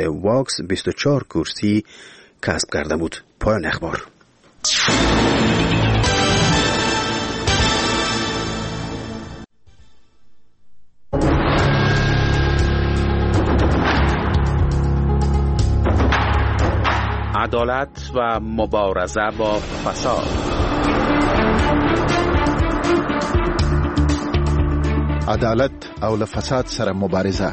واکس 24 کرسی کسب کرده بود. پایان اخبار. عدالت و مبارزه با فساد. عدالت او له فساد سره مبارزه.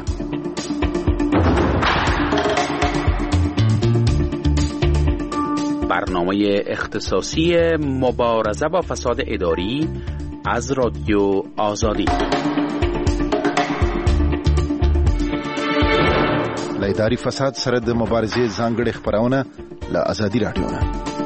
برنامه اختصاصی مبارزه با فساد اداری از رادیو آزادی. له اداري فساد سره د مبارزې ځانګړې خبرونه له آزادي رادیو نه.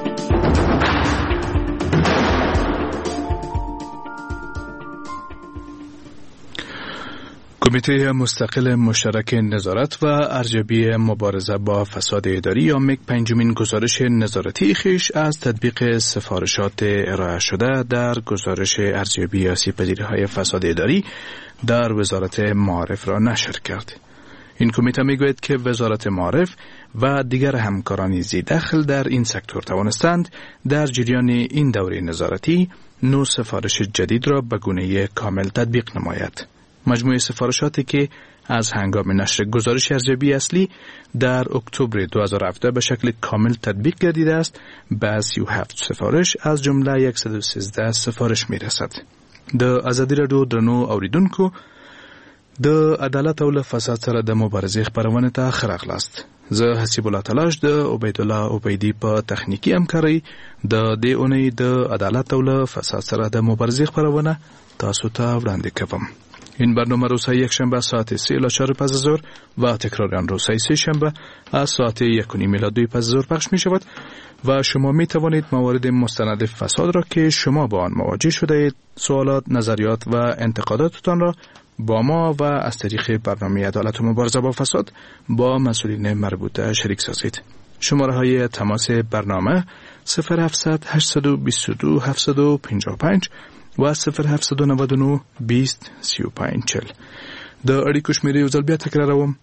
کمیته مستقل مشترک نظارت و ارزیابی مبارزه با فساد اداری یا مک پنجمین گزارش نظارتی خویش از تطبیق سفارشات ارائه شده در گزارش ارزیابی آسیب‌پذیری‌های فساد اداری در وزارت معارف را نشر کرد. این کمیته میگوید که وزارت معارف و دیگر همکاران ذی‌دخل در این سکتور توانستند در جریان این دوره نظارتی 9 سفارش جدید را به گونه کامل تطبیق نماید. مجموعه سفارشاتی که از هنگام نشر گزارش ارزیابی اصلی در اکتبر 2017 به شکل کامل تطبیق گردیده است به 37 سفارش از جمله 113 سفارش میرسد. د آزادی رادیو درنو اوریدونکو د عدالت او فساد سره د مبارزې خبرونه ته خراغلاست. زه حسیب الله تلاش د عبید الله عبیدی په تخنیکی همکاري د دې اونۍ د عدالت او فساد سره د مبارزې خبرونه تاسو ته وړاندې کوم. این برنامه روزهای یکشنبه ساعت 3 الی 4 پس از ظهر و تکرار آن روزهای سه شنبه از ساعت 1:30 الی 2 پس از ظهر پخش می شود و شما می توانید موارد مستند فساد را که شما با آن مواجه شده اید، سوالات، نظریات و انتقاداتتان را با ما و از طریق برنامه عدالت و مبارزه با فساد با مسئولین مربوطه شریک سازید. شماره های تماس برنامه 0700 822 755 و 0799 20 35 40. د اړیکو شمیرې یو ځل بیا تکراروم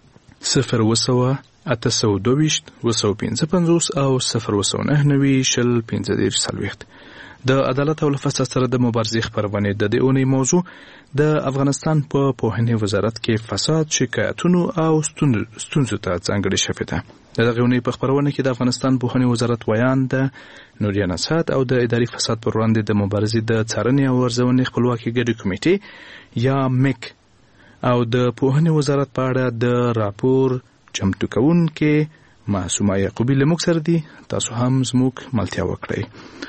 0 822 255 او 0 9 د عدالت او فساد سره د مبارزې خبرونه د دې اونۍ موضوع د افغانستان په پوهنې وزارت کې فساد، شکایتونو او ستونزو ته ځانګړې شوې ده. دغه اونۍ په خبرونه کې د افغانستان پوهنې وزارت ویان د نوریه نصحت او د اداري فساد پر وړاندې د مبارزې د څارنې او ارزونې خپلواکي ګډې کمیټې یا مک او د پوهنې وزارت په اړه د راپور چمتو کوونکې معصومه یعقوبی له موږ سره دي. تاسو هم زموږ ملتیا وکړئ.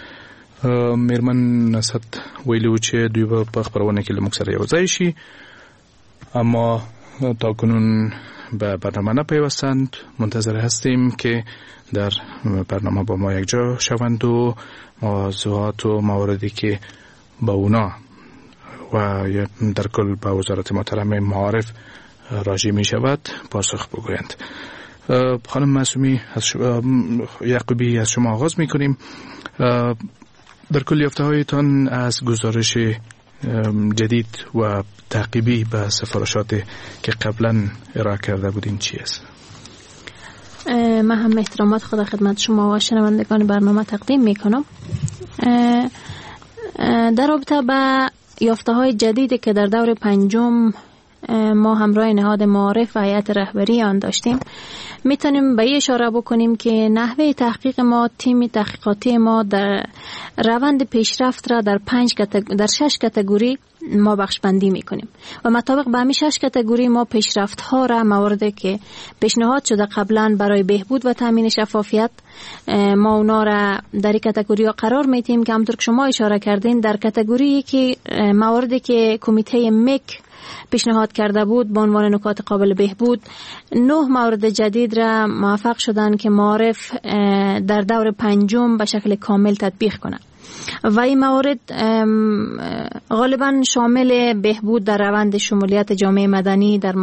میرمن نصحت ویلو چې دوی په خبرونه کې له موږ سره یو ځای شي، اما تاکنون به برنامه نپیوستند. منتظر هستیم که در برنامه با ما یک جا شوند و موضوعات و مواردی که با اونا و در کل با وزارت محترم معارف راجع می شود پاسخ بگویند. خانم معصومی یعقوبی از شما آغاز می کنیم. در کل یافته‌هایتان از گزارش جدید و تعقیبی به سفارشات که قبلا ارائه کرده بودین چی است؟ من هم احترامات خدا خدمت شما و شنوندگان برنامه تقدیم میکنم. در رابطه با یافته‌های جدیدی که در دور پنجم ما همراه نهاد معارف و هیئت رهبری آن داشتیم، میتونیم به این اشاره بکنیم که نحوه تحقیق ما، تیم تحقیقاتی ما در روند پیشرفت را در 6 کاتگوری ما بخشبندی میکنیم و مطابق به همین 6 کاتگوری ما پیشرفت ها را، مواردی که پیشنهاد شده قبلا برای بهبود و تامین شفافیت، ما اونا را در کاتگوری ها قرار میدیم که همونطور که شما اشاره کردین در کاتگوری که مواردی که کمیته مک پیشنهاد کرده بود به عنوان نکات قابل بهبود، 9 مورد جدید را موفق شدن که معارف در دور پنجم به شکل کامل تطبیق کنند و این موارد غالبا شامل بهبود در روند شمولیت جامعه مدنی در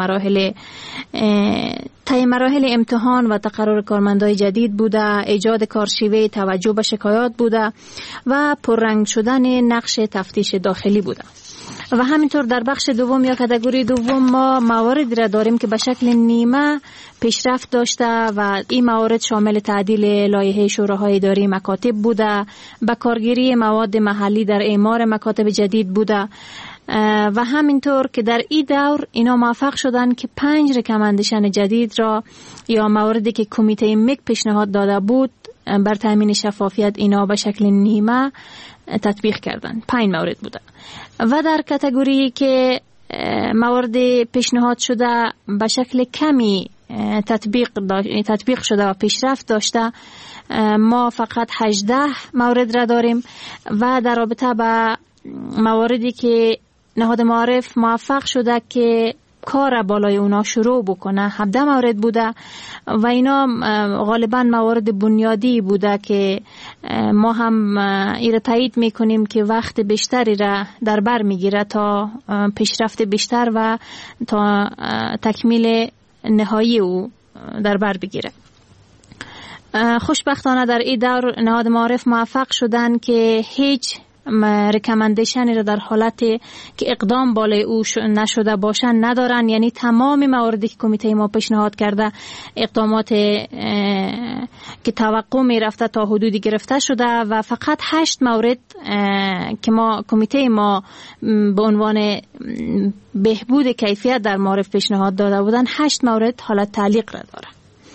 مراحل امتحان و تقرر کارمندای جدید بوده، ایجاد کارشیوه توجه به شکایات بوده و پررنگ شدن نقش تفتیش داخلی بوده. و همینطور در بخش دوم یا کاتگوری دوم ما مواردی را داریم که به شکل نیمه پیشرفت داشته و این موارد شامل تعدیل لایحه شوراهای اداری مکاتب بوده، به کارگیری مواد محلی در اعمار مکاتب جدید بوده و همینطور که در این دور اینا موفق شدن که 5 ریکامندیشن جدید را یا مواردی که کمیته مک پیشنهاد داده بود بر تامین شفافیت اینا به شکل نیمه تطبیق کردن. 5 مورد بوده و در کاتگوری که موارد پیشنهاد شده به شکل کمی تطبیق شده و پیشرفت داشته ما فقط 18 مورد را داریم و در رابطه با مواردی که نهاد معارف موفق شده که کار بالای اونا شروع بکنه 17 مورد بوده و اینا غالبا موارد بنیادی بوده که ما هم ایره تایید میکنیم که وقت بیشتری را در بر میگیره تا پیشرفت بیشتر و تا تکمیل نهایی او در بر بگیره. خوشبختانه در این دور نهاد معارف موفق شدن که هیچ ریکامندیشنی را در حالت که اقدام بالای او نشده باشن ندارن، یعنی تمام مواردی که کمیته ما پیشنهاد کرده اقدامات که توقع می رفته تا حدودی گرفته شده و فقط 8 مورد که کمیته ما به عنوان بهبود کیفیت در معارف پیشنهاد داده بودن 8 مورد حالت تعلیق را داره.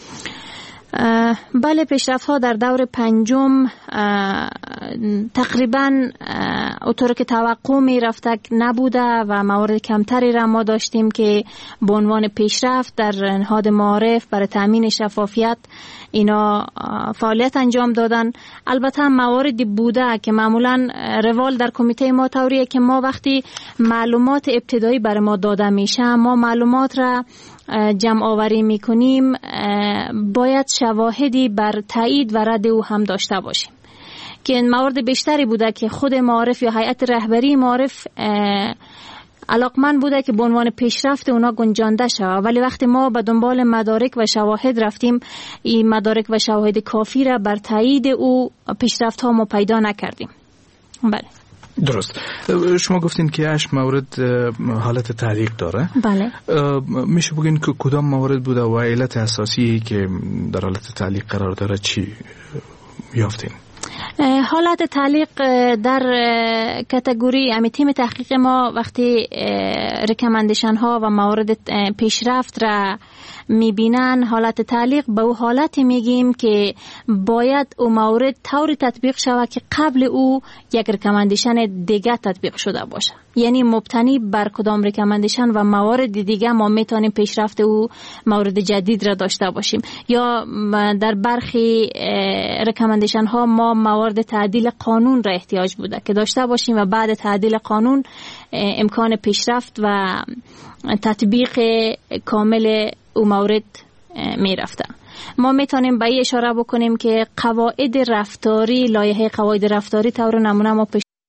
بله، پیشرفت ها در دور پنجم تقریبا اونطور که توقع می رفته نبوده و موارد کمتری را ما داشتیم که به عنوان پیشرفت در نهاد معارف برای تامین شفافیت اینا فعالیت انجام دادن. البته مواردی بوده که معمولا روال در کمیته ما طوریه که ما وقتی معلومات ابتدایی برای ما داده میشه ما معلومات را جمع آوری میکنیم باید شواهدی بر تایید و رد او هم داشته باشیم که موارد بیشتری بوده که خود معارف یا هیئت رهبری معارف علاقمند بوده که به عنوان پیشرفت اونا گنجانده شود، ولی وقتی ما به دنبال مدارک و شواهد رفتیم این مدارک و شواهد کافی را بر تایید او پیشرفت ها ما پیدا نکردیم. بله درست. شما گفتین که 8 مورد حالت تعلیق داره. بله. میشه بگین که کدام موارد بوده و علت اساسی که در حالت تعلیق قرار داره چی یافتین؟ حالت تعلیق در کاتگوری تیم تحقیق ما وقتی ریکامندیشن ها و موارد پیشرفت را میبینن حالت تعلیق به او حالتی میگیم که باید او مورد طوری تطبیق شود که قبل او یک ریکامندیشن دیگه تطبیق شده باشه، یعنی مبتنی بر کدام ریکامندیشن و موارد دیگه ما میتونیم پیشرفت او مورد جدید را داشته باشیم. یا در برخی ریکامندیشن ها ما موارد تعدیل قانون را احتیاج بوده که داشته باشیم و بعد تعدیل قانون امکان پیشرفت و تطبیق کامل او مورد می رفته. ما میتونیم به این اشاره بکنیم که قواعد رفتاری، لایحه قواعد رفتاری طور نمونه ما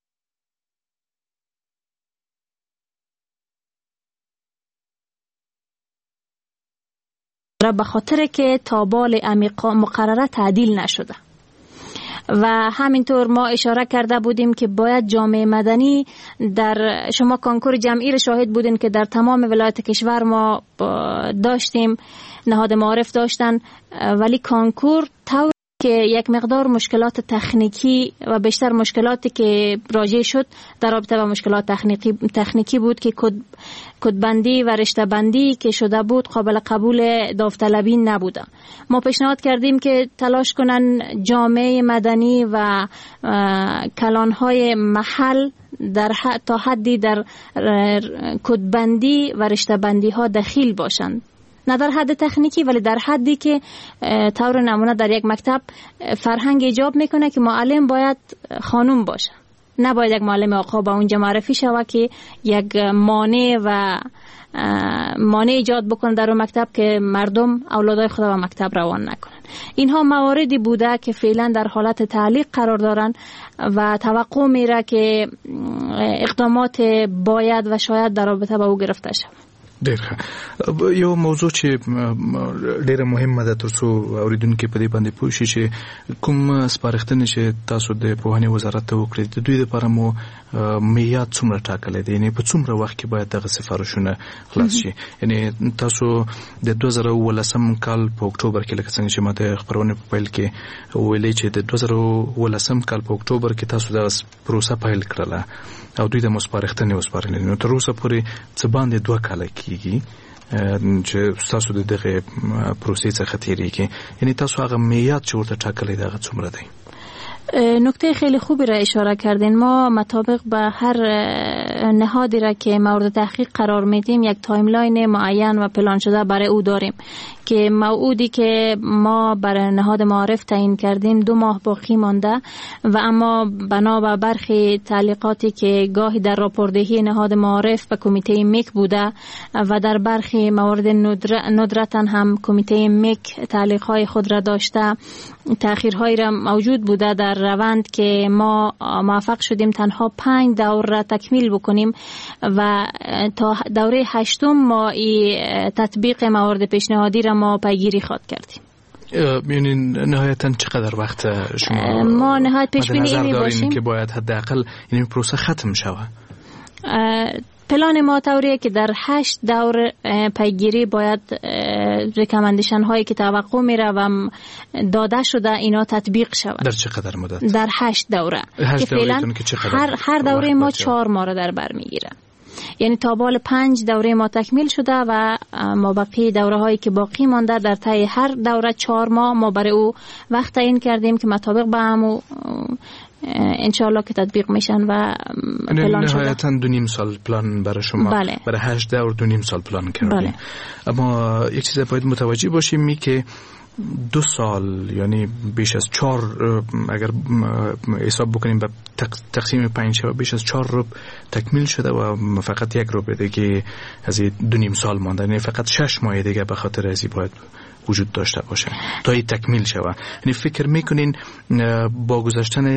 به خاطر که تابال مقرره تعدیل نشده و همینطور ما اشاره کرده بودیم که باید جامعه مدنی در شما کنکور جمعی را شاهد بودین که در تمام ولایت کشور ما داشتیم، نهاد معارف داشتن، ولی کنکور طور که یک مقدار مشکلات تکنیکی و بیشتر مشکلاتی که راجع شد در رابطه با مشکلات تکنیکی بود که کدبندی و رشته بندی که شده بود قابل قبول داوطلبی نبوده. ما پیشنهاد کردیم که تلاش کنن جامعه مدنی و کلانهای محل تا حدی در کدبندی و رشته بندی ها دخیل باشند، نه در حد تکنیکی ولی در حدی که طور نمونه در یک مکتب فرهنگ ایجاب میکنه که معلم باید خانوم باشه، نباید یک معلم آقا با اونجا معرفی شود که یک مانع ایجاد بکنه در اون مکتب که مردم اولادای خود به مکتب روان نکنن. اینها مواردی بوده که فعلا در حالت تعلیق قرار دارن و توقع میره که اقدامات باید و شاید در رابطه با او گرفته شود. ډېر یو موضوع چې ډېره مهمه ده ترڅو اوریدونکو په دې باندې پوه شي چې کوم سپارښتنې چې تاسو د پوهنې وزارت ته وکړئ د دوی لپاره مو معیار څومره ټاکلی دی، یعنې په څومره وخت کې باید دغه سفارشونه خلاص شي؟ یعنې تاسو د 2018 کال په اکتوبر کې لکه څنګه چې ما د خپرونې په پیل کې ویلې چې د 2018 کال په اکتوبر کې تاسو دغه پروسه پیل کړله او دوی د سپارښتنې وسپارلې، نو تر اوسه پورې څه باندې 2 کاله کېږي چې تاسو د دغه پروسې څخه تېرېږئ، یعنې تاسو هغه معیار چې ورته ټاکلی دی هغه څومره دی؟ نکته خیلی خوبی را اشاره کردین. ما مطابق به هر نهادی را که مورد تحقیق قرار میدیم یک تایملاین معین و پلان شده برای او داریم که موعودی که ما برای نهاد معارف تعیین کردیم 2 ماه باقی مانده و اما بنا به برخی تعلیقاتی که گاهی در راپوردهی نهاد معارف به کمیته میک بوده و در برخی موارد ندرتا هم کمیته میک تعلیقهای خود را داشته، تأخیرهایی را موجود بوده در روند که ما موفق شدیم تنها 5 دور را تکمیل بکنیم و تا دوره 8 ما تطبیق موارد پیشنهادی را ما پیگیری خواد کردیم. یعنی نهایتاً چقدر وقت شما ما نهایت پیش بینی اینی باشیم که باید حداقل این پروسه ختم شود؟ پلان ما طوریه که در 8 دور پیگیری باید ریکامندیشن هایی که توقع میره و داده شده اینا تطبیق شود. در چقدر مدت؟ در 8 دوره. 8 که فعلا هر دوره ما 4 ماه را در بر میگیره. یعنی تا بال 5 دوره ما تکمیل شده و ما باقی دوره هایی که باقی مانده در طی هر دوره 4 ماه ما برای او وقت تعیین کردیم که مطابق به هم انشاءالله که تطبیق میشن و پلان شده. نهایتاً 2.5 سال پلان برای شما. بله. برای 8 دور 2.5 سال پلان کردیم. بله. اما یک چیز باید متوجه باشیم می که 2 سال یعنی بیش از 4 اگر حساب بکنیم به تقسیم 5 بیش از 4 ربع تکمیل شده و فقط 1 ربع دیگه از 2.5 سال مانده، یعنی فقط 6 ماه دیگه به خاطر ازی باید وجود داشته باشه تا این تکمیل شود. یعنی فکر میکنین با گذشتن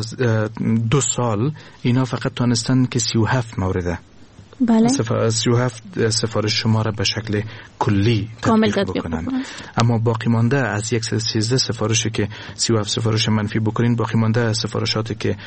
2 سال اینا فقط تانستن که 37 مورده بله 37 سفارش شما را به شکل کلی تطبیق بکنن، اما باقی مانده از 113 سفارشی که 37 سفارش منفی بکنین، باقی مانده سفارشاتی که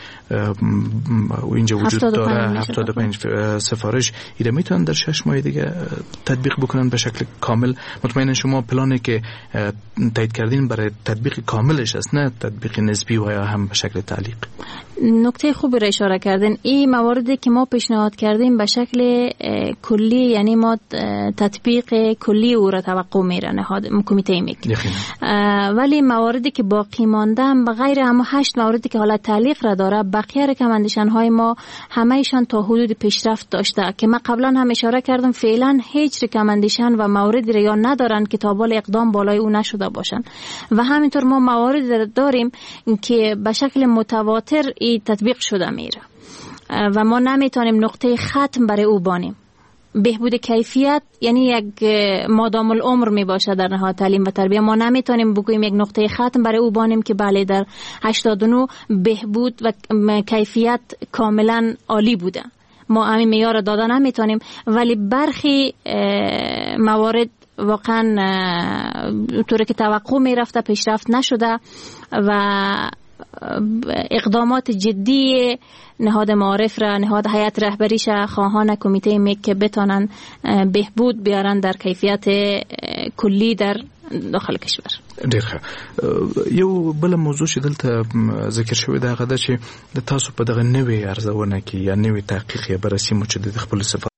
اینجا وجود داره 75 سفارش ایره میتونن در 6 ماه دیگه تطبیق بکنن به شکل کامل. مطمئنا شما پلانی که تایید کردین برای تطبیق کاملش است، نه تطبیق نسبی و یا هم به شکل تعلیق. نکته خوبی را اشاره کردین. این مواردی که ما پیشنهاد کردیم به شکل کلی، یعنی ما تطبیق کلی او را توقع میره نهاد کمیته میک، ولی مواردی که باقی مانده به غیر هم 8 موردی که حالت تعلیق را داره، بقیه ریکامندیشن های ما همه ایشان تا حدود پیشرفت داشته که من قبلا هم اشاره کردم فعلا هیچ ریکامندیشن و موردی را یا ندارن که تا بال اقدام بالای او نشده باشن و همینطور ما مواردی داریم که به شکل متواتر تطبیق شده میره و ما نمیتونیم نقطه ختم برای او بانیم. بهبود کیفیت یعنی یک مادام العمر می باشه در نهاد تعلیم و تربیه. ما نمیتونیم بگوییم یک نقطه ختم برای او بانیم که بله در 89 بهبود و کیفیت کاملا عالی بوده. ما همین معیار را داده نمیتونیم، ولی برخی موارد واقعا طوری که توقع می رفته پیشرفت نشده و اقدامات جدی نهاد معارف را، نهاد هیئت رهبریش، خواهان کمیته میک که بتانن بهبود بیارن در کیفیت کلی در داخل کشور. ډیر ښه. یو بل موضوع چې دلته ذکر شوی دا غدا چې د تاسو په دغه نوې ارزونه کې یا نوې تحقیق یا بررسي مو چې د خپل سفر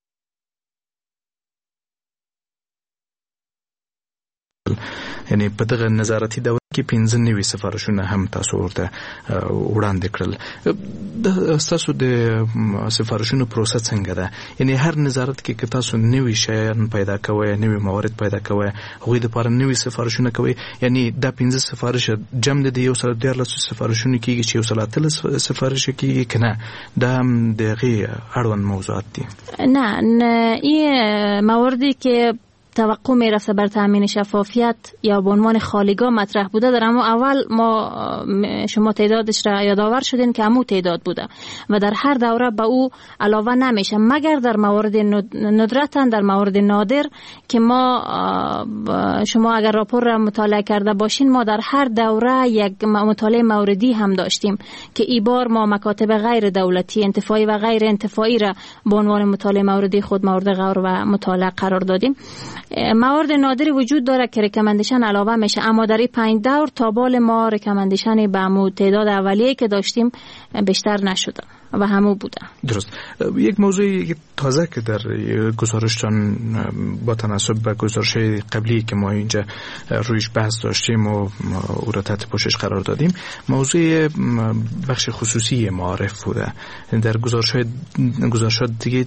یعنی په دغه نظارتي دوره کې 15 نوي سفارشونه هم تاسو ورته وړاندې کړل. تاسو د سفارشونو پروسه څنګه ده؟ یعنی هر نظارت کې تاسو نوي شیان پیدا کوئ، نوي موارد پیدا کوئ، هغوی د لپاره نوي سفارشونه کوئ، یعنی دا 15 سفارش جمع د یو سره 14 سفارشونه کېږي چې یو سره 13 سفارش کېږي که نه؟ دا هم دغه اړوند موضوعات دي. نه این مواردی که توقع می رفته بر تامین شفافیت یا به عنوان خالیگاه مطرح بوده، در همون اول ما شما تعدادش را یادآور شدین که همون تعداد بوده و در هر دوره به او علاوه نمیشه مگر در موارد ندرتاً، در موارد نادر که ما شما اگر راپور را مطالعه کرده باشین ما در هر دوره یک مطالعه موردی هم داشتیم که ای بار ما مکاتب غیر دولتی انتفاعی و غیر انتفاعی را به عنوان مطالعه موردی خود مورد غور و مطالعه قرار دادیم. موارد نادری وجود داره که ریکامندیشن علاوه میشه، اما در این 5 دور تا بال ما ریکامندیشن به همون تعداد اولیه که داشتیم بیشتر نشده و همون بوده. درست. یک موضوع تازه که در گزارشتان با تناسب به گزارش قبلی که ما اینجا رویش بحث داشتیم و او را تحت پوشش قرار دادیم، موضوع بخش خصوصی معارف بوده. در گزارشات دیگه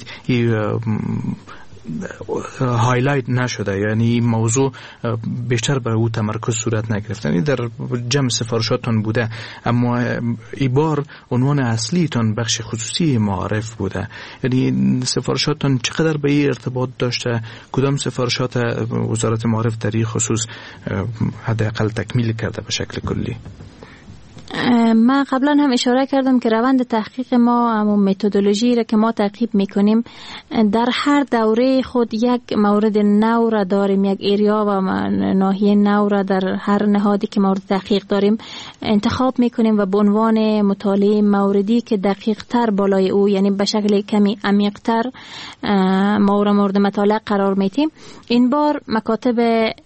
هایلایت نشده، یعنی این موضوع بیشتر بر او تمرکز صورت نگرفته. یعنی در جمع سفارشاتون بوده، اما این بار عنوان اصلیتون بخش خصوصی معارف بوده. یعنی سفارشاتون چقدر به این ارتباط داشته؟ کدام سفارشات وزارت معارف در این خصوص حداقل تکمیل کرده به شکل کلی؟ من قبلا هم اشاره کردم که روند تحقیق ما همون متدولوژی را که ما تعقیب میکنیم در هر دوره خود یک مورد نو را داریم، یک ایریا و ناحیه نو را در هر نهادی که مورد تحقیق داریم انتخاب میکنیم و به عنوان مطالعه موردی که دقیق تر بالای او، یعنی به شکل کمی عمیق تر مورد مطالعه قرار میدیم. این بار مکاتب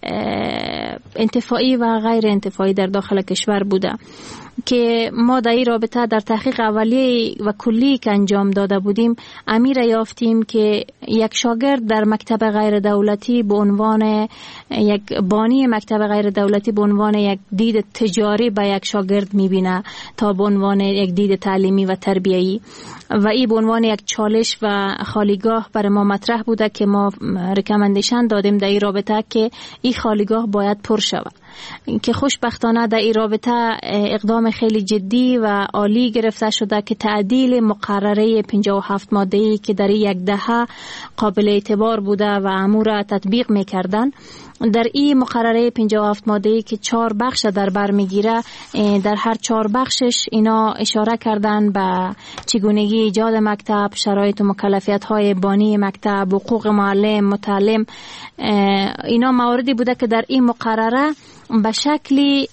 انتفاعی و غیر انتفاعی در داخل کشور بوده که ما در این رابطه در تحقیق اولیه و کلی که انجام داده بودیم امیر یافتیم که یک شاگرد در مکتب غیر دولتی به عنوان یک بانی مکتب غیر دولتی به عنوان یک دید تجاری به یک شاگرد میبینه تا به عنوان یک دید تعلیمی و تربیه‌ای، و این به عنوان یک چالش و خالیگاه برای ما مطرح بوده که ما ریکامندیشن دادیم در این رابطه که این خالیگاه باید پر شود، که خوشبختانه در این رابطه اقدام خیلی جدی و عالی گرفته شده که تعدیل مقرره 57 ماده‌ای که در یک دهه قابل اعتبار بوده و امور تطبیق می‌کردن، در این مقرره 57 ماده‌ای که 4 بخش در بر میگیره، در هر 4 بخشش اینا اشاره کردن به چگونگی ایجاد مکتب، شرایط و مکلفیت‌های بانی مکتب، حقوق معلم، متعلم. اینا مواردی بوده که در این مقرره به شکلی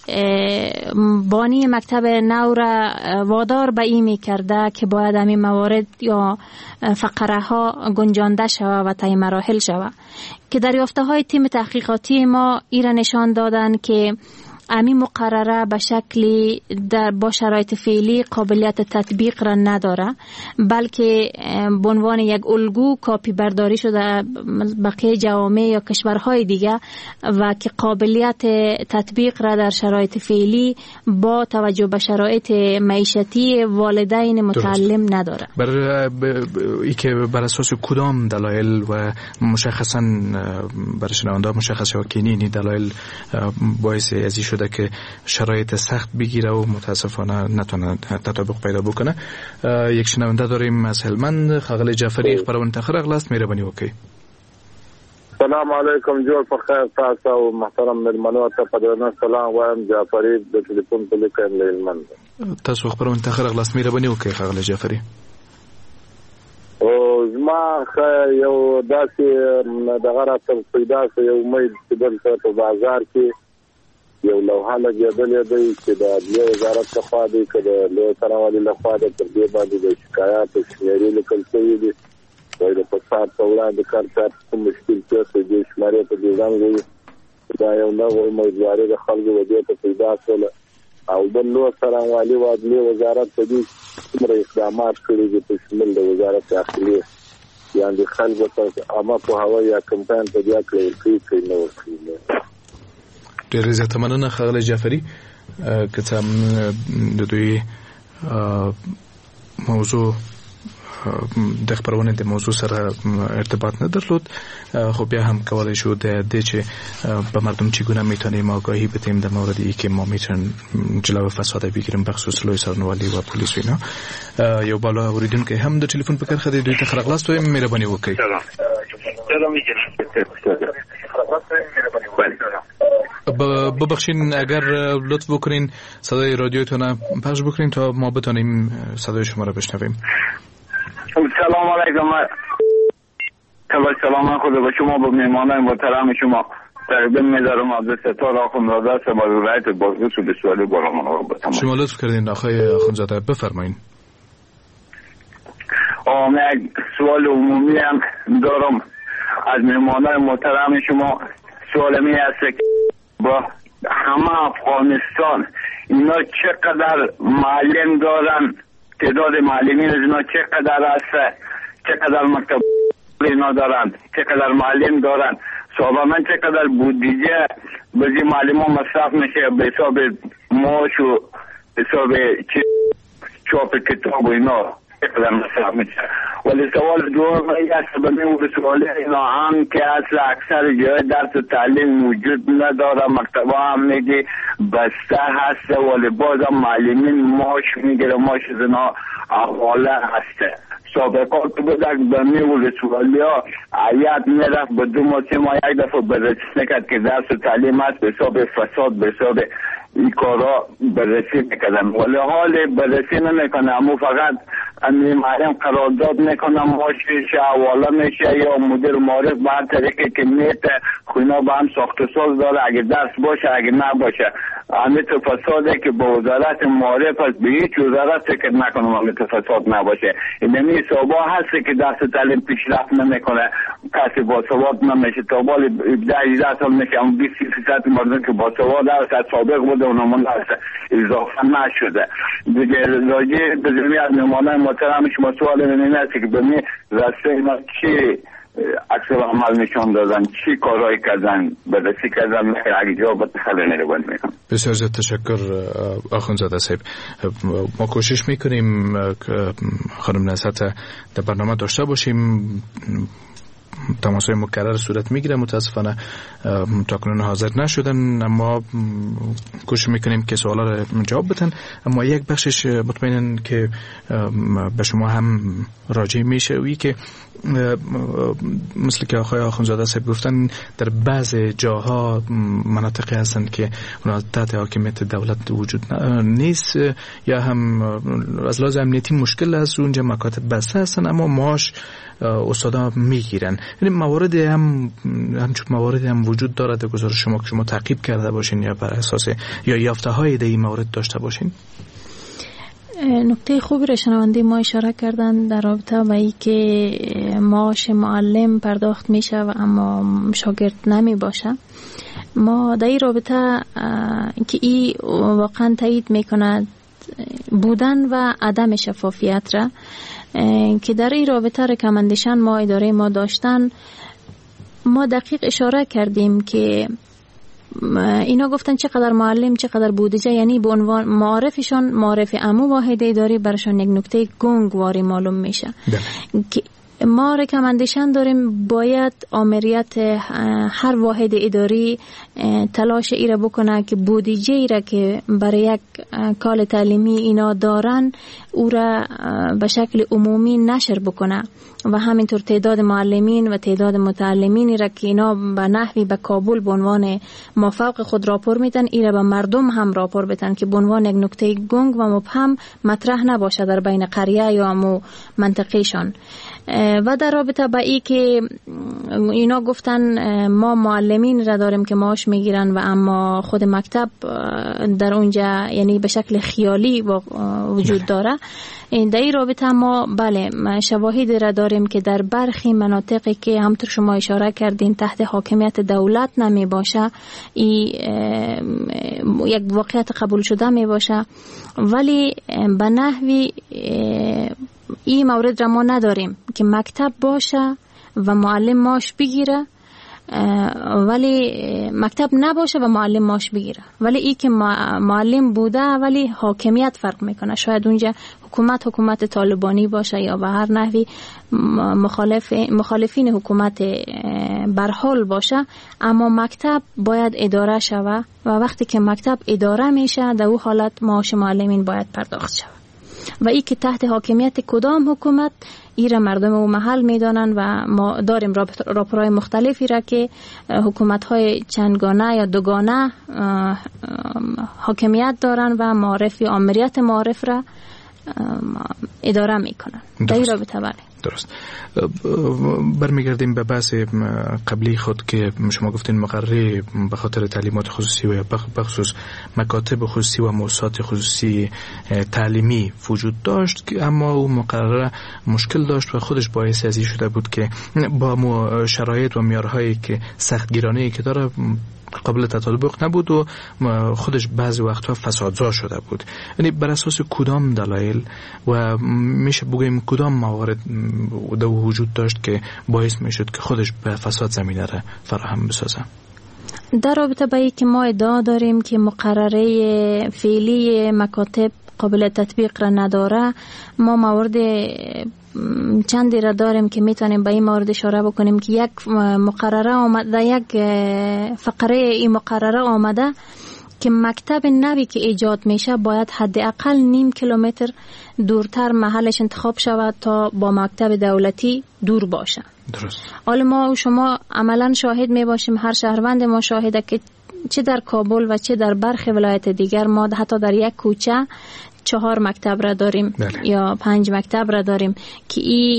بانی مکتب نو را وادار به این می کرده که باید همین موارد یا فقره ها گنجانده شوه و طی مراحل شوه، که دریافته های تیم تحقیقاتی ما ایره نشان دادن که همین مقرره به شکلی با شرایط فعلی قابلیت تطبیق را نداره، بلکه به عنوان یک الگو کاپی برداری شده بقیه جوامع یا کشورهای دیگه و که قابلیت تطبیق را در شرایط فعلی با توجه به شرایط معیشتی والدین متعلم نداره. ای که بر اساس کدام دلایل و مشخصا برای شنونده مشخص شود که این دلایل باعث ازی شده که شرایط سخت بگیره و متاسفانه نتونه تطابق پیدا بکنه؟ یک شنونده داریم از هلمند، خاغل جعفری. خبرون تاخر اغلاست مهربانی وکي. سلام علیکم، جوړ په خیر تاسو او محترم ملمنو ته په درنه سلام وایم. جعفری د ټلیفون په لیکل هلمند. تاسو خبرون تاخر اغلاست مهربانی وکي خاغل جعفری. او زما یو داسې دغه راته پیدا شو، یو امید چې دلته په بازار کې یو لوحه لګېدلې ده چې د عدلیې وزارت لخوا دی که د لوی څارنوالۍ لخوا ده، پر دې باندې د شکایاتو شمېرې لیکل شوي دي. وایي د فساد په وړاندې کار چا کوم مشکل پیښ شوی دې شمارې په دې زنګ وایي. دا یو نوې امیدواري د خلکو ودې ته پیدا شوله، او د لوی څارنوالۍ او عدلیې وزارت په دې څومره اقدامات کړي دي په شمول د وزارت داخلي، یعنې د خلکو ته عامه پوهاوی یا کمپاین په دې کړی ورکوي که نه ورکوي. ډېر زیاته مننه ښاغلی جعفري. که څه هم د دوی موضوع د خبرونه د موضوع سره ارتباط نه درلود، خب بیا هم کولای شو د دې چې به مردم چگونه میتونیم آگاهی بدیم در موردی که ما میتونیم جلو فساد بگیریم بخصوص لوی څارنوالۍ و پولیس و اینا. یو بالا اوریدونکو هم د ټلیفون په کرخه د دوی ته خرغلاست و مهرباني وکړئ. ببخشین اگر لطف بکنین صدای رادیوتون پخش بکنین تا ما بتونیم صدای شما رو بشنویم. سلام علیکم. سلام خدا به شما، به مهمانان محترم شما. تقدیم می‌دارم از ستاره آخوندزاده سبایت بازگوش به سوال برنامه رو بتونم. شما لطف کردین آقای آخوندزاده، بفرمایید. من سوال عمومی هم دارم از مهمانان محترم شما. سوال می است که با همه افغانستان اینا چقدر معلم دارن، تعداد معلمین اینا چقدر است، چقدر مکتب اینا دارن، چقدر معلم دارن، صابا چقدر بودجه بزی معلم ها مصرف میشه به حساب معاش و حساب چاپ کتاب و اینا چقدر مصرف میشه. ولی سوال دوم است به من سوال اینا هم که اکثر جای درس تعلیم موجود نداره، مکتب هم میگه بسته هست ولی بازم معلمین معاش میگیره، معاش اینا احواله هسته. سابقات بودک به میول سوالی ها عیاد میرفت به 2 ماه 3 ماه یک دفعه بررسی نکرد که درس تعلیم هست به حساب فساد به حساب این کارا بررسی میکردن، ولی حال بررسی نمیکنه، اما فقط معلم قرارداد میکنه، معاشش حواله میشه یا مدیر معارف به هر طریقی که میته خوینا به هم ساخت و ساز داره، اگه درس باشه اگه نباشه. امیت فساده که با وزارت معارف هست، به هیچ وزارت فکر نکنم امیت فساد نباشه. اینمی حسابا هست که درس تعلیم پیشرفت نمیکنه، کسی با سواد نمیشه، تا بال 10 سال میشه اون 20% مردم که با سواد هست سابق بوده اونمون هست اضافه نشده. دیگه راجع به جمعی از مهمانان محترم شما سوال این است که به می رسته اینا چی عکس عمل نشان دادن، چی کارهایی کردن، بررسی کردن، اگه جواب خیلی نگوان میکنم. بسیار زیاد تشکر آخوندزاده صاحب. ما کوشش میکنیم که خانم نصرت در برنامه داشته باشیم، تماس‌های مکرر صورت میگیره، متاسفانه تاکنون حاضر نشدن، اما کوشش میکنیم که سوالا رو جواب بدن. اما یک بخشش مطمئنن که به شما هم راجع میشه وی که مثل که آقای آخوندزاده صاحب گفتن در بعض جاها مناطقی هستند که اونا تحت حاکمیت دولت وجود نیست یا هم از لحاظ امنیتی مشکل است، اونجا مکاتب بسته هستن اما معاش استادا میگیرن. یعنی موارد همچون مواردی هم وجود داره در گزارش شما که شما تعقیب کرده باشین یا بر اساس یا یافته های در این مورد داشته باشین؟ نکته خوبی را شنونده ما اشاره کردن در رابطه با این که معاش معلم پرداخت میشه و اما شاگرد نمی باشه. ما در این رابطه که این واقعا تایید میکند بودن و عدم شفافیت را که در این رابطه رکامندیشن ما اداره ما داشتن، ما دقیق اشاره کردیم که اینا گفتن چقدر معلم چقدر بودجه، یعنی به عنوان معارفشان معارف عمو واحد اداری برشان یک نکته گنگواری معلوم میشه که ما رکامندیشن داریم باید آمریت هر واحد اداری تلاش ایره بکنه که بودجه ایره که برای یک کال تعلیمی اینا دارن او را به شکل عمومی نشر بکنه و همینطور تعداد معلمین و تعداد متعلمین ایره که اینا به نحوی به کابل به عنوان مافوق خود راپور میدن ایره به مردم هم راپور بدن که به عنوان یک نکته گنگ و مبهم مطرح نباشه در بین قریه یا مو منطقهشان. و در رابطه با ای که اینا گفتن ما معلمین را داریم که معاش میگیرن و اما خود مکتب در اونجا یعنی به شکل خیالی وجود داره، در این رابطه ما بله شواهد را داریم که در برخی مناطقی که همطور شما اشاره کردین تحت حاکمیت دولت نمی باشه یک واقعیت قبول شده می باشه، ولی به نحوی این مورد را ما نداریم که مکتب باشه و معلم معاش بگیره ولی مکتب نباشه و معلم معاش بگیره، ولی این که معلم بوده ولی حاکمیت فرق میکنه. شاید اونجا حکومت طالبانی باشه یا به هر نحوی مخالفین حکومت برحال باشه، اما مکتب باید اداره شوه و وقتی که مکتب اداره میشه در اون حالت معاش معلمین باید پرداخت شوه. و ای که تحت حاکمیت کدام حکومت ای را مردم او محل میدانند و ما داریم راپورهای مختلفی را که حکومت‌های چندگانه یا دوگانه حاکمیت دارند و معارف یا آمریت معارف را اداره میکنن. در این رابطه بله. درست. برمیگردیم به بحث قبلی خود که شما گفتین مقرره به خاطر تعلیمات خصوصی و بخصوص مکاتب خصوصی و مؤسسات خصوصی تعلیمی وجود داشت که اما او مقرره مشکل داشت و خودش باعث از این شده بود که با شرایط و معیارهایی که سختگیرانه‌ای که داره قابل تطابق نبود و خودش بعضی وقتها فسادزا شده بود. یعنی بر اساس کدام دلایل و میشه بگیم کدام موارد در وجود داشت که باعث میشد که خودش به فساد زمینه را فراهم بسازه؟ در رابطه با اینکه ما ادعا داریم که مقرره فعلی مکاتب قابل تطبیق را نداره، ما موارد چندی را داریم که میتونیم به این مورد اشاره بکنیم که یک مقرره آمده، یک فقره این مقرره آمده که مکتب نوی که ایجاد میشه باید حداقل 0.5 کیلومتر دورتر محلش انتخاب شود تا با مکتب دولتی دور باشه. درست. حالا ما و شما عملا شاهد می باشیم، هر شهروند ما شاهده که چه در کابل و چه در برخی ولایت دیگر ما حتی در یک کوچه 4 مکتب را داریم. بله. یا 5 مکتب را داریم که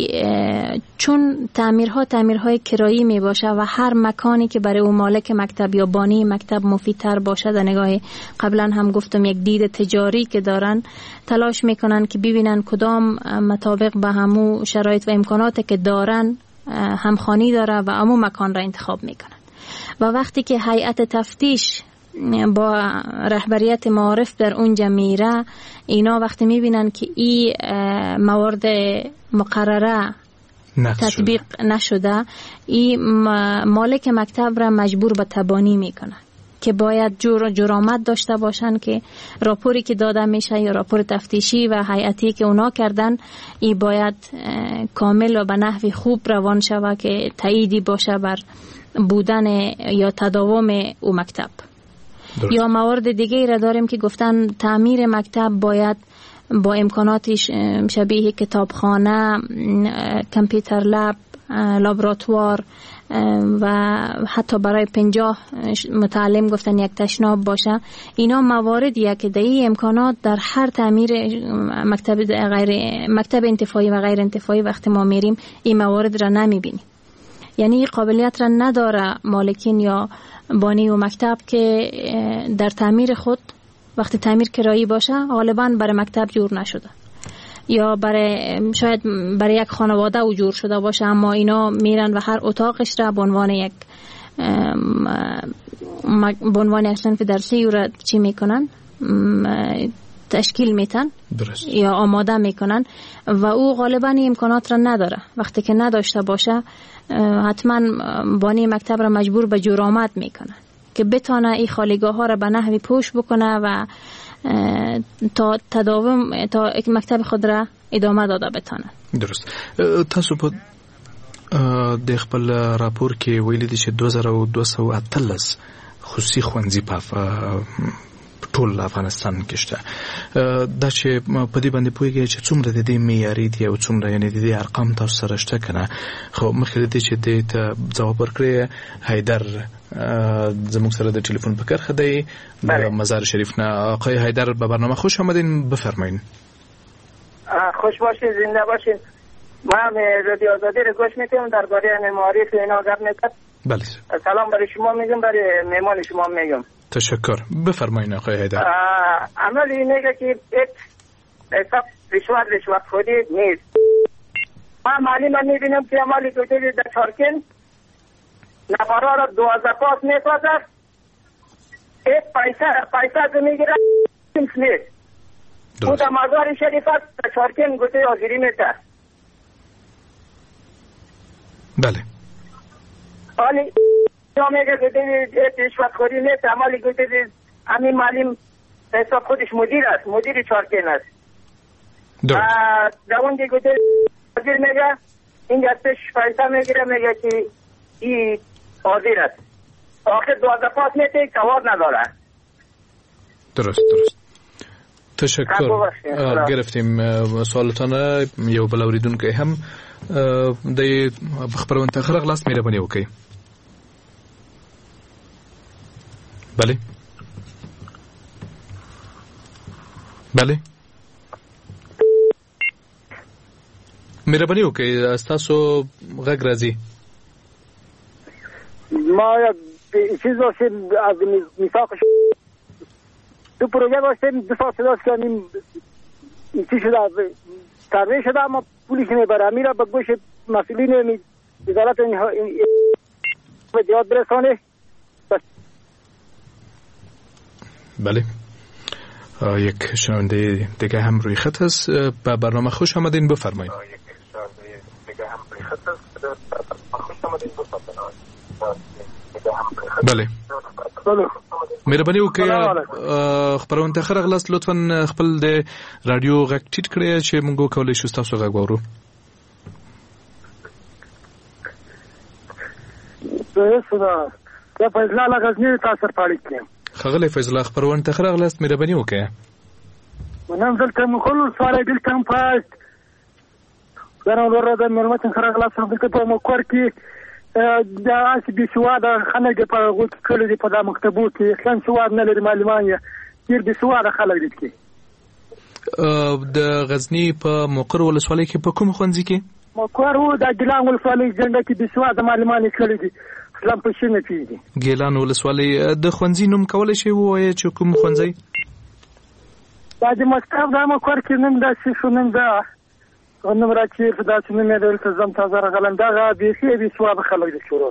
چون تعمیرهای کرایی می باشه و هر مکانی که برای اون مالک مکتب یا بانی مکتب مفیدتر باشه، در نگاه قبلا هم گفتم یک دید تجاری که دارن، تلاش میکنن که ببینن کدام مطابق به همو شرایط و امکانات که دارن همخوانی داره و همو مکان را انتخاب میکنن. و وقتی که هیئت تفتیش با رهبریت معارف در اونجا میره، اینا وقتی میبینن که این موارد مقرره تطبیق نشده، این مالک مکتب را مجبور به تبانی میکنه که باید جرامت داشته باشن که راپوری که داده میشه یا راپور تفتیشی و هیئتی که اونا کردن این باید کامل و به نحو خوب روان شود که تاییدی باشه بر بودن یا تداوم او مکتب. درست. یا موارد دیگه ای را داریم که گفتن تعمیر مکتب باید با امکاناتش شبیه کتابخانه، کامپیوتر لب، لابراتوار و حتی برای 50 متعلم گفتن یک تشناب باشه. اینا مواردیه که در این امکانات در هر تعمیر مکتب انتفاعی و غیر انتفاعی وقتی ما میریم این موارد را نمیبینیم. یعنی قابلیت را نداره مالکین یا بانی و مکتب که در تعمیر خود وقتی تعمیر کرایی باشه غالبا برای مکتب جور نشده یا شاید برای یک خانواده او جور شده باشه، اما اینا میرن و هر اتاقش را به عنوان یک صنف درسی را چی میکنن، تشکیل میتن. درست. یا آماده میکنن و او غالبا امکانات را نداره. وقتی که نداشته باشه حتما بانی مکتب را مجبور به جرامت میکنن که بتانه این خالیگاه ها را به نحوی پوش بکنه و تا مکتب خود را ادامه داده بتانه. درست. تاسو په د خپل راپور کې ویلي دي چې 2218 خصوصي ښوونځي په ټول افغانستان کې شته. دا چې په دې باندې پوهیږي چې څومره د دې معیاري دي او څومره یعنې د دې ارقام تاسو سره شته کنه. خو مخکې د دې چې دې ته ځواب ورکړی حیدر زموږ سره د ټلیفون په کرخه دی مزار شریف نه. آقای حیدر به برنامه خوش آمدین، بفرمایید. خوش باشید، زنده باشید. من رادیو آزادی رو گوش میکنم، درباره معارف اینا گپ میکنم. بله. سلام برای شما میگم، برای مهمان شما میگم. تشکر. بفرمایید آقای حیدر. عمل اینه که حساب رشوت خودی نیست. من معلم میبینم که عملی که در چارکن نفرها را 12 پاس میسازد، یک پیسه که میگیره نیست. او در مزار شریف است، در چارکن گوته حاضری میده. بله. حالی یا میگه گوته رشوت خودی نیست، عملی گوته همین معلم حساب خودش مدیر است، مدیر چارکن است. در اون گوته حاضر میگه، این گستش پیسه میگیره، میگه که این حاضر است. آخر 12 پاس میته، سوار نداره. درست. تشکر. گرفتیم سوالتان. یو بل اوریدونکو هم د خبرونه تخرق لاس مهرباني وکړئ. بله بله مهرباني وکړئ، تاسو غږ راځي. ما یک چیز داشتیم از میثاقش تو پروژه داشتیم 2 سال صداش کردیم چی شده تغییر شده اما پولیش نمیبره. میره به گوش مسئولین ادارت به جهات برسانه. بله یک شنونده دیگه هم روی خط هست. به برنامه خوش آمدین، بفرمایید. بله مهرباني وکړئ خبرونه ته خرغلاس لطفا خپل د رادیو غږ ټیټ کړئ چې موږ کولای شو تاسو غږ واورو. دا فیض الله غزنی تاسو پاړی کړم. خغلی فیض الله خبرونه ته خرغلاس مهرباني وکړئ. منم دلته مخول سوال دل کم پاست درو ورته د مرمت خرغلاس دلته په مکور کې دا اسی بسواد خلک په غوږ کړي دي په د مکتبو کې اصلا سواد نه لري معلومانه ډیر بسواد خلک دي کې د غزنی په مقر ولسوالۍ کې په کوم ښوونځي کې مقر وو د ګیلان ولسوالۍ څنګه کې بسواد معلومانه کړي دي اصلا په شنه پیږي. ګیلان ولسوالۍ د ښوونځي نوم کولای شي وایي چې کوم ښوونځي دا د مکتب د مقر کې نن د شنن دا نو راځي په داسې نه دلته زم تازه غلنده به سي به سواب خلک دي شروع.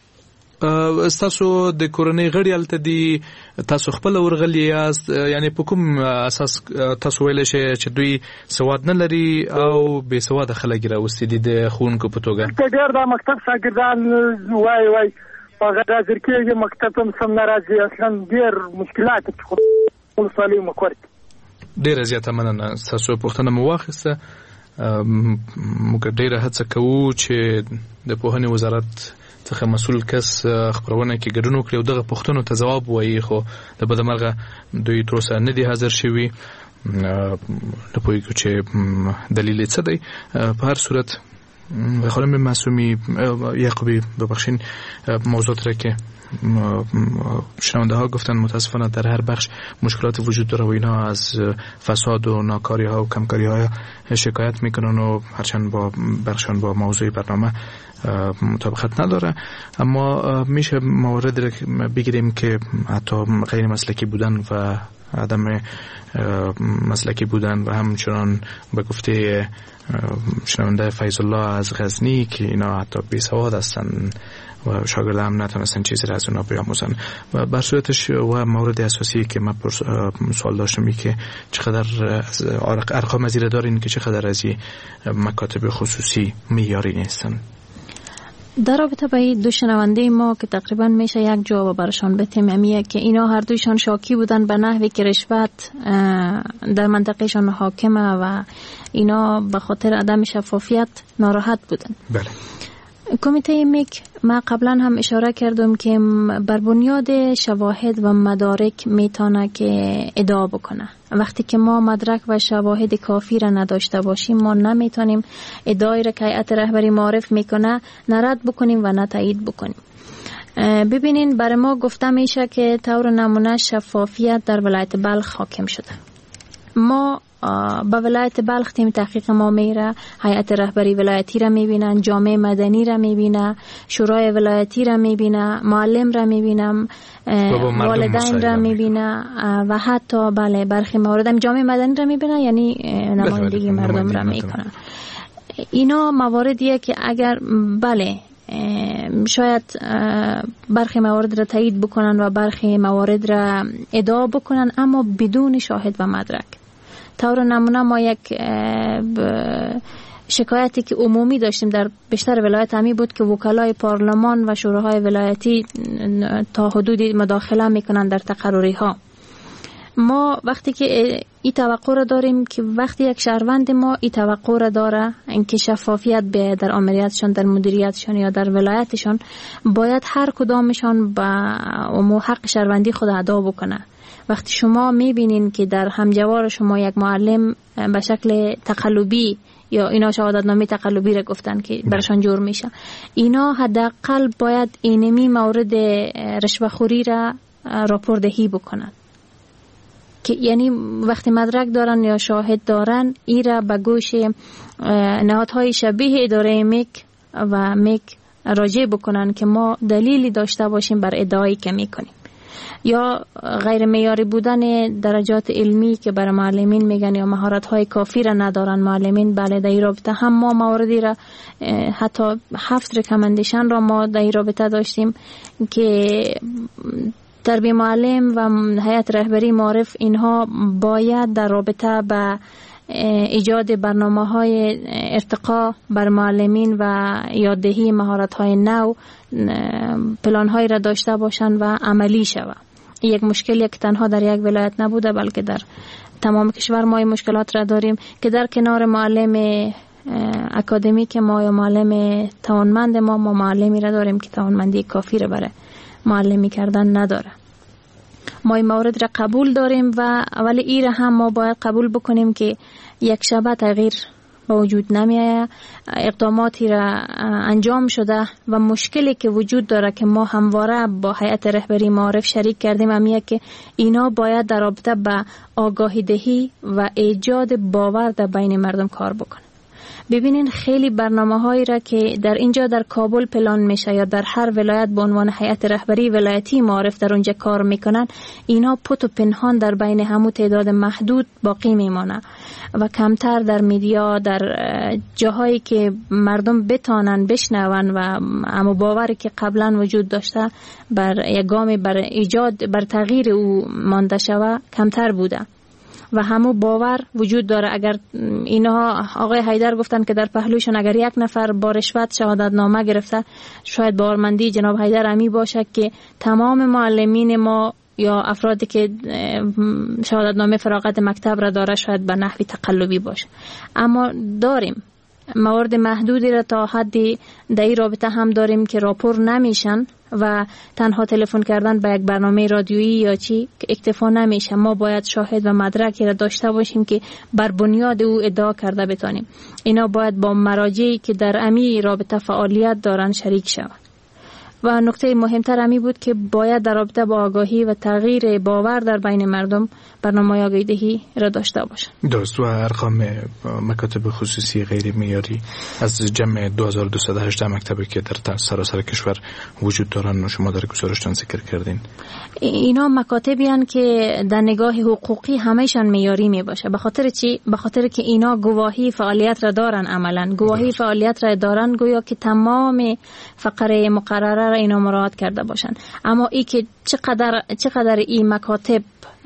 تاسو د کورنۍ غړي الته دي، تاسو خپل ورغلی یاست، یعنی په کوم اساس تاسو ویل شي چې دوی سواد نه لري او بے سواد خلک راوستي دي د خونکو په توګه؟ ډېر د مکتب شاګردان وای په غدا ځکه مکتب هم سم ناراضي اصلا ډېر مشکلات په سوالي مکور. ډېر زیاته مننه. تاسو پوښتنه مو واخیسته. موږ ډېره هڅه کوو چې د پوهنې وزارت څخه مسؤل کس خبرونه کې ګډون وکړي او دغه پوښتنو ته ځواب ووایي، خو د بدمرغه دوی تر اوسه نه دي حاضر شوي. نه پوهېږو چې دلیل یې څه دی. په هر صورت خانم معصومی یعقوبی ببخشین موضوعات را که شنونده ها گفتن متاسفانه در هر بخش مشکلات وجود داره و اینا از فساد و ناکاری ها و کمکاری ها شکایت میکنن و هرچند با بخشان با موضوع برنامه مطابقت نداره، اما میشه موارد را بگیریم که حتی غیر مسلکی بودن و عدم مسلکی بودن و همچنان به گفته شنونده فیض الله از غزنی که اینا حتی بی سواد هستن و شاگرد هم نتونستن چیزی را از اونا بیاموزن. و بر صورتش و مورد اساسی که من سوال داشتم که چقدر ارقام از زیر دارین که چقدر از مکاتب خصوصی معیاری نیستن؟ در رابطه با این دو شنونده ما که تقریبا میشه یک جواب برشان بتیم امیه که اینا هر دویشان شاکی بودن به نحوی که رشوت در منطقهشان حاکمه و اینا به خاطر عدم شفافیت ناراحت بودن. بله. کمیته میک ما قبلا هم اشاره کردم که بر بنیاد شواهد و مدارک میتونه که ادعا بکنه. وقتی که ما مدرک و شواهد کافی را نداشته باشیم ما نمیتونیم ادعایی را که هیئت رهبری معرف میکنه نرد بکنیم و نه تایید بکنیم. ببینین برای ما گفته میشه که طور نمونه شفافیت در ولایت بلخ حاکم شده. ما با ولایت بلخ تیم تحقیق ما میره، هیئت رهبری ولایتی را میبینن، جامعه مدنی را میبینه، شورای ولایتی را میبینه، معلم را میبینم، والدین را میبینه و حتی بله برخی موارد جامعه مدنی را میبینه، یعنی نمایندگی مردم را میکنه. اینا مواردیه که اگر بله شاید برخی موارد را تایید بکنن و برخی موارد را ادعا بکنن اما بدون شاهد و مدرک. طور نمونه ما یک شکایتی که عمومی داشتیم در بیشتر ولایت همی بود که وکلای پارلمان و شوراهای ولایتی تا حدودی مداخله میکنن در تقرری ها. ما وقتی که این توقع را داریم که وقتی یک شهروند ما این توقع را داره اینکه شفافیت به در آمریتشان، در مدیریتشان یا در ولایتشان، باید هر کدامشان با حق شهروندی خود ادا بکنه. وقتی شما میبینین که در همجوار شما یک معلم به شکل تقلبی یا اینا شهادتنامه تقلبی را گفتن که برشان جور میشه، اینا حداقل باید اینمی مورد رشوه‌خوری را راپور دهی بکنن، که یعنی وقتی مدرک دارن یا شاهد دارن ای را به گوش نهادهای شبیه اداره میک و میک راجع بکنن که ما دلیلی داشته باشیم بر ادعایی که میکنیم. یا غیر معیاری بودن درجات علمی که برای معلمین میگن یا مهارت‌های کافی را ندارن معلمین، بله در این رابطه هم ما موردی را حتی 7 ریکامندیشن را ما در این رابطه داشتیم که تربیه معلم و هیئت رهبری معارف اینها باید در رابطه با ایجاد برنامه‌های ارتقا بر معلمین و یاددهی مهارت‌های نو پلان‌هایی را داشته باشند و عملی شود. یک مشکلی که تنها در یک ولایت نبوده بلکه در تمام کشور ما این مشکلات را داریم که در کنار معلم اکادمیک ما یا معلم توانمند ما معلمی را داریم که توانمندی کافی را برای معلمی کردن نداره. ما این مورد را قبول داریم و ولی این را هم ما باید قبول بکنیم که یک شبه تغییر با وجود نمیآید. اقداماتی را انجام شده و مشکلی که وجود داره که ما همواره با هیئت رهبری معارف شریک کردیم همیه که اینا باید در رابطه با آگاهی دهی و ایجاد باور در بین مردم کار بکنه. ببینین خیلی برنامه‌هایی را که در اینجا در کابل پلان میشه یا در هر ولایت به عنوان هیئت رهبری ولایتی معارف در اونجا کار میکنن، اینا پت و پنهان در بین همو تعداد محدود باقی میمانه و کمتر در میدیا در جاهایی که مردم بتانن بشنون و همو باوری که قبلا وجود داشته بر یگام بر ایجاد بر تغییر او مانده شوه کمتر بوده و همو باور وجود داره. اگر اینها آقای حیدر گفتن که در پهلوشون اگر یک نفر با رشوت شهادتنامه گرفته، شاید باورمندی جناب حیدر امی باشه که تمام معلمین ما یا افرادی که شهادتنامه فراغت مکتب را داره شاید به نحوی تقلبی باشه. اما داریم موارد محدودی را تا حدی در این رابطه هم داریم که راپور نمیشن و تنها تلفن کردن به یک برنامه رادیویی یا چی اکتفا نمیشه. ما باید شاهد و مدرکی را داشته باشیم که بر بنیاد او ادعا کرده بتانیم. اینا باید با مراجعی که در امی رابطه فعالیت دارن شریک شوند. و نکته مهمتر امی بود که باید در رابطه با آگاهی و تغییر باور در بین مردم برنامه آگاهی دهی را داشته باشند. درست. و ارقام مکاتب خصوصی غیر معیاری از جمع 2218 مکتبی که در سراسر کشور وجود دارن و شما در گزارشتان ذکر کردین، اینا مکاتبی هستند که در نگاه حقوقی همه‌شان معیاری می باشه. به خاطر چی؟ به خاطر که اینا گواهی فعالیت را دارن، عملاً گواهی فعالیت را دارن، گویا که تمام فقره مقرره را اینا مراعات کرده باشن. اما ای که چقدر این مکاتب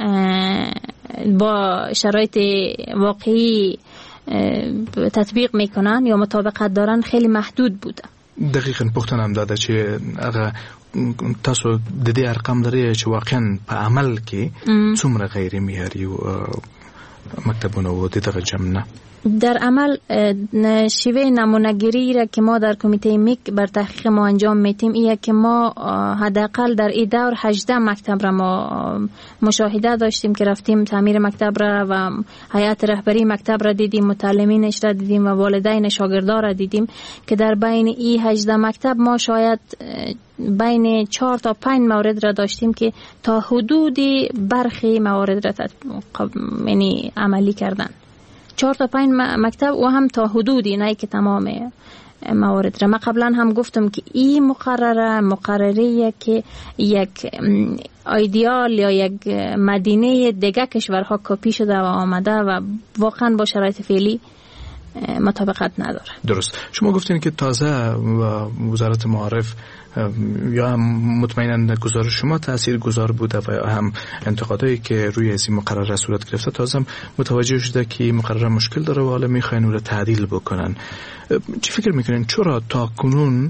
با شرایط واقعی تطبیق میکنن یا مطابقت دارن خیلی محدود بوده. دقیقاً پختنم داده چې هغه تاسو د دې ارقام لري چې واقعاً په عمل کې څومره غیر معیاري مکتبونه و دغه جمع در عمل شیوه نمونه‌گیری را که ما در کمیته میک بر تحقیق ما انجام میتیم ایه که ما حداقل در این دور 18 مکتب را ما مشاهده داشتیم که رفتیم تعمیر مکتب را و هیئت رهبری مکتب را دیدیم، متعلمینش را دیدیم و والدین شاگردان را دیدیم که در بین این 18 مکتب ما شاید بین 4 تا 5 مورد را داشتیم که تا حدودی برخی موارد را یعنی عملی کردن. 4 تا 5 مکتب و هم تا حدودی، نه که تمام موارد را. من قبلا هم گفتم که این مقرره که یک ایدئال یا یک مدینه دیگه کشورها کپی شده و آمده و واقعا با شرایط فعلی مطابقت نداره. درست. شما گفتین که تازه و وزارت معارف یا هم مطمئناً گزارش شما تأثیر گذار بوده و یا هم انتقادایی که روی این مقرره صورت گرفته تازه هم متوجه شده که مقرره مشکل داره و حالا میخواین اون رو تعدیل بکنن. چی فکر میکنین چرا تا کنون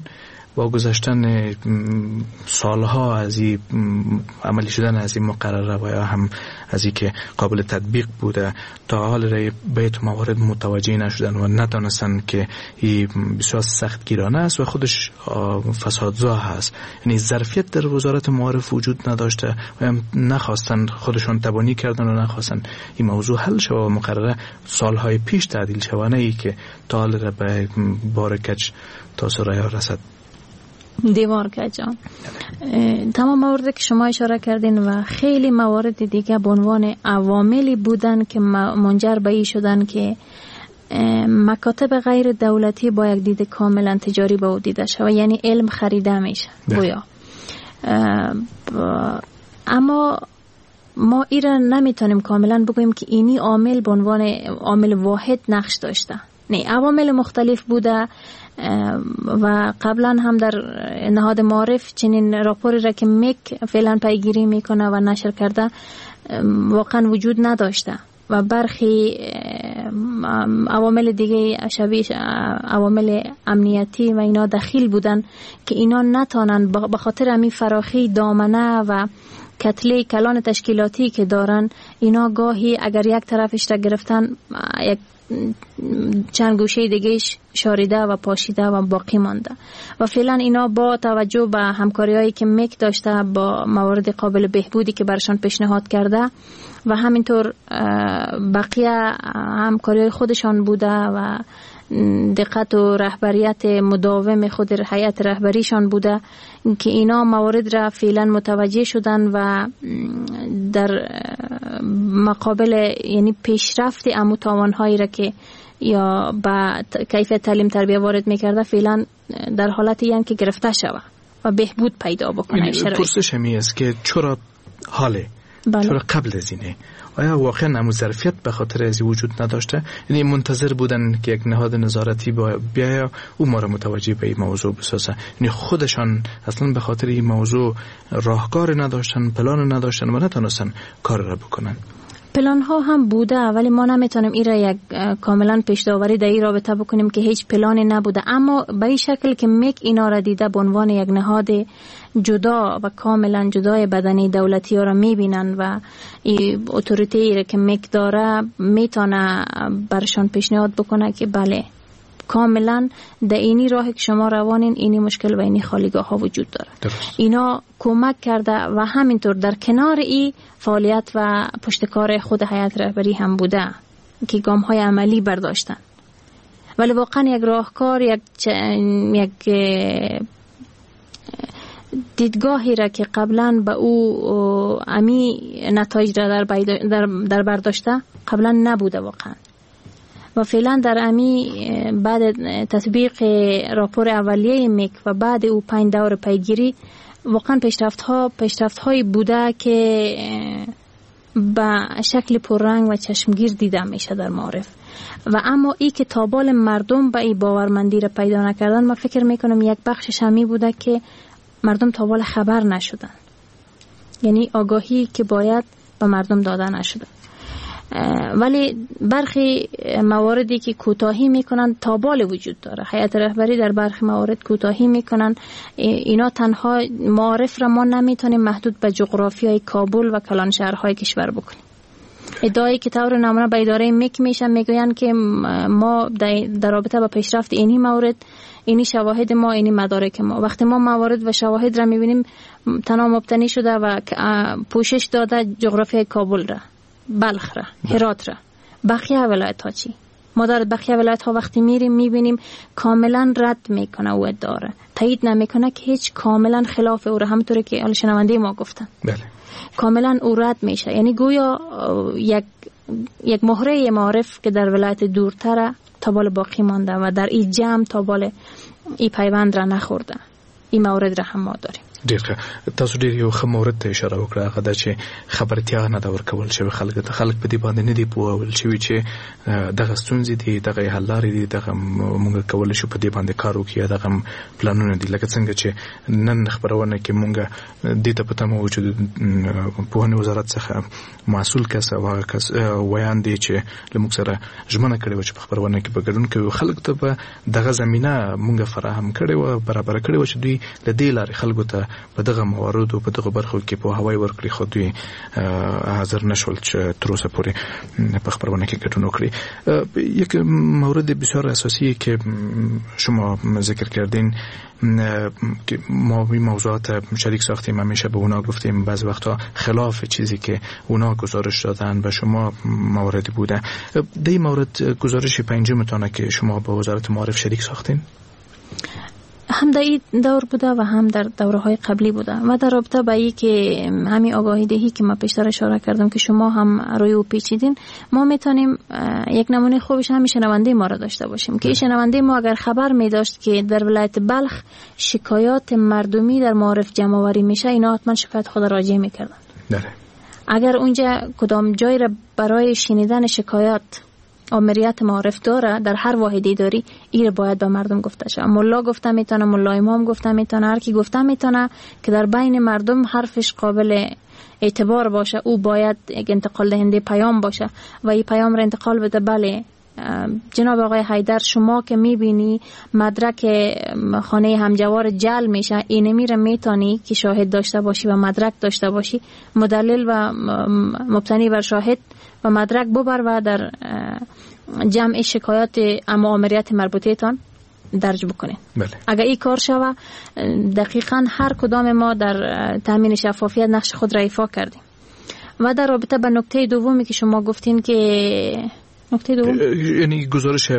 با گذشتن سالها از این عملی شدن از این مقرره و یا هم از این که قابل تطبیق بوده تا حال رای بیت موارد متوجه نشدن و ندانستن که این بسیار سخت گیرانه است و خودش فسادزا هست. یعنی ظرفیت در وزارت معارف وجود نداشته و هم نخواستن، خودشان تبانی کردن و نخواستن این موضوع حل شود و مقرره سالهای پیش تعدیل شود، نه ای که تا حال را به بار کج تاثیر رسد. دیوار کجان تمام مواردی که شما اشاره کردین و خیلی موارد دیگه به عنوان عواملی بودن که منجر به این شدن که مکاتب غیر دولتی با یک دید کاملا تجاری به او دیده شود، یعنی علم خریده میشه گویا. اما ما ایرا نمیتونیم کاملا بگوییم که اینی عامل به عنوان عامل واحد نقش داشته. نه، عوامل مختلف بوده و قبلا هم در نهاد معارف چنین راپوری را که میک فعلا پیگیری میکنه و نشر کرده واقعا وجود نداشته و برخی عوامل دیگه شبیه عوامل امنیتی و اینا دخیل بودن که اینا نتانن به خاطر همین فراخی دامنه و کتله کلان تشکیلاتی که دارن، اینا گاهی اگر یک طرفش را گرفتن یک چند گوشه دیگهش شاریده و پاشیده و باقی مانده و فعلا اینا با توجه به همکاری‌هایی که میک داشته با موارد قابل بهبودی که برشان پیشنهاد کرده و همینطور بقیه همکاری‌های خودشان بوده و دقت و رهبریت مداوم خود هیئت رهبریشان بوده که اینا موارد را فعلا متوجه شدن و در مقابل یعنی پیشرفت اموتاوانهایی را که یا با کیفیت تعلیم تربیه وارد میکرده فعلا در حالتی یعنی که گرفته شود و بهبود پیدا بکنه. پرسش همی است که چرا حاله؟ بله. چرا قبل از اینه؟ آیا واقعا نمو ظرفیت به خاطر از وجود نداشته؟ یعنی منتظر بودن که یک نهاد نظارتی بیاید او ما را متوجه به این موضوع بسازه؟ یعنی خودشان اصلا به خاطر این موضوع راهکار نداشتن، پلان نداشتن و نتونستن کار را بکنن؟ پلان ها هم بوده ولی ما نمیتونیم این را یک کاملا پیش داوری در این رابطه بکنیم که هیچ پلانی نبوده، اما به این شکل که میک اینا را دیده به عنوان یک نهاد جدا و کاملا جدای بدنی دولتی ها را میبینن و این اتوریتی را که میک داره میتونه برشان پیشنهاد بکنه که بله کاملا در اینی راه که شما روانین اینی مشکل و اینی خالیگاه ها وجود داره. اینا کمک کرده و همینطور در کنار ای فعالیت و پشتکار خود هیئت رهبری هم بوده که گام های عملی برداشتن، ولی واقعا یک راهکار یک دیدگاهی را که قبلا به او امی نتایج را در برداشته قبلا نبوده واقعا و فعلا در امی بعد تطبیق راپور اولیه میک و بعد او 5 دور پیگیری واقعا پیشرفت هایی بوده که به شکل پررنگ و چشمگیر دیده میشه در معارف و اما ای که تابال مردم به این باورمندی را پیدا نکردن، من فکر میکنم یک بخشش همی بوده که مردم تابال خبر نشدن، یعنی آگاهی که باید به مردم داده نشده. ولی برخی مواردی که کوتاهی میکنن تابال وجود داره، هیئت رهبری در برخی موارد کوتاهی میکنن. اینا تنها معارف را ما نمیتونیم محدود به جغرافیای کابل و کلان شهرهای کشور بکنیم. ادعایی که طور نمونه به اداره میک میشن میگوین که ما در رابطه با پیشرفت اینی مورد اینی شواهد ما اینی مدارک ما، وقتی ما موارد و شواهد را میبینیم تنها مبتنی شده و پوشش داده جغرافیای کابل را، بلخ را، هرات را، بقیه ولایت ها چی؟ ما در بقیه ولایت ها وقتی میریم میبینیم کاملا رد میکنه و ادعا را تایید نمیکنه که هیچ کاملا خلاف او را، همونطوری که حال شنونده ما گفتن. بله. کاملا او رد میشه، یعنی گویا یک مهره معارف که در ولایت دورتر تابال باقی مانده و در این جمع تابال این پیوند را نخورده. این مورد را هم ما داریم. ډیر تاسو ډیر یو خمورت ته اشاره وکړه هغه د چې خبرتیا نه دا ورکول شوی خلک په دې باندې نه دی پوهول شوی چې دغه ستونزې دي دغه حل لارې دي دغه موږ کول شو په دې باندې کار وکړو دغه پلانونه دي لکه څنګه چې نن خبرونه کې موږ د ته پته مو چې په وزارت څخه مسؤل کس او هغه کس ویان دي چې لموږ سره ژمنه کړې و چې په خبرونه کې به ګډون کوي خلک ته به دغه زمينه موږ فراهم کړې و برابر کړې و چې دوی د دې لارې خلکو ته په دغه موارد او په دغه برخو کې په هوای ورکړي خو دوی حاضر نشول چې تر اوسه پورې په خبرونه کې ګډون وکړي. یک مورد بسیار اساسی که شما ذکر کردین که ما این موضوعات شریک ساختیم همیشه به اونا گفتیم بعض وقتا خلاف چیزی که اونا گزارش دادن و شما موردی بوده. در این مورد گزارش پنجمتانه که شما با وزارت معارف شریک ساختین؟ هم در این دور بوده و هم در دوره‌های قبلی بوده و در رابطه با این که همین آگاهی دهی که ما پیشتر اشاره کردم که شما هم روی او پیچیدین ما میتونیم یک نمونه خوبش همین شنونده ما را داشته باشیم که این شنونده ما اگر خبر می داشت که در ولایت بلخ شکایات مردمی در معارف جمع آوری میشه اینا حتما شکایت خود راجع میکردن. اگر اونجا کدام جای را برای شنیدن شکایات آمریت معارف داره در هر واحد اداری این باید به مردم گفته شه. ملا گفته میتونه، ملا امام گفته میتونه، هر کی گفته میتونه که در بین مردم حرفش قابل اعتبار باشه او باید یک انتقال دهنده پیام باشه و این پیام را انتقال بده. بله جناب آقای حیدر شما که میبینی مدرک خانه همجوار جل میشه اینمی را میتونی که شاهد داشته باشی و مدرک داشته باشی مدلل و مبتنی بر شاهد و مدرک ببر و در جمع شکایات مأموریت مربوطه تان درج بکنین. بله. اگر این کار شوه دقیقاً هر کدام ما در تامین شفافیت نقش خود را ایفا کردیم. و در رابطه با نکته دومی که شما گفتین که نکته دوم یعنی گزارش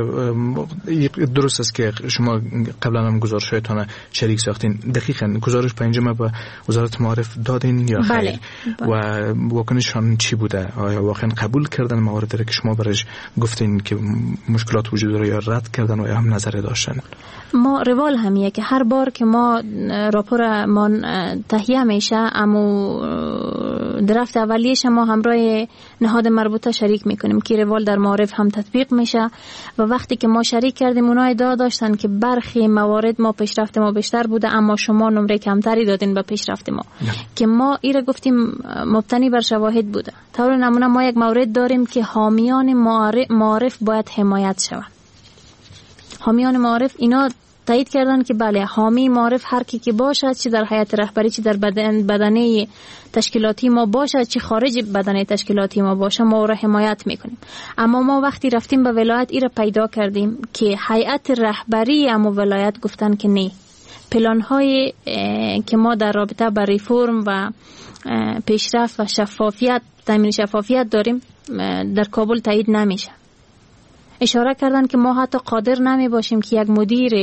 درست است که شما قبلا هم گزارش‌هایتان شریک ساختین دقیقاً گزارش پنجم به وزارت معارف دادین یا خیر؟ بله. و واکنششان چی بوده؟ آیا واقعا قبول کردن مواردی که شما برایش گفتین که مشکلات وجود داره یا رد کردن و یا هم نظر داشتن؟ ما روال همیه که هر بار که ما راپور ما تهیه میشه اما درفت اولیش ما همراه نهاد مربوطه شریک میکنیم که روال در معارف هم تطبیق میشه و وقتی که ما شریک کردیم اونا ادعا داشتن که برخی موارد ما پیشرفت ما بیشتر بوده اما شما نمره کمتری دادین به پیشرفت ما که ما ایره گفتیم مبتنی بر شواهد بوده. طور نمونه ما یک مورد داریم که حامیان معارف باید حمایت شوند. حامیان معارف اینا تایید کردن که بله حامی معارف هر کی که باشد چی در هیئت رهبری چی در بدنه تشکیلاتی ما باشد چی خارج بدنه تشکیلاتی ما باشه ما را حمایت میکنیم. اما ما وقتی رفتیم به ولایت ایره پیدا کردیم که هیئت رهبری اما ولایت گفتن که نه پلان های که ما در رابطه با ریفرم و پیشرفت و شفافیت تامین شفافیت داریم در کابل تایید نمیشه. اشاره کردن که ما حتی قادر نمی باشیم که یک مدیر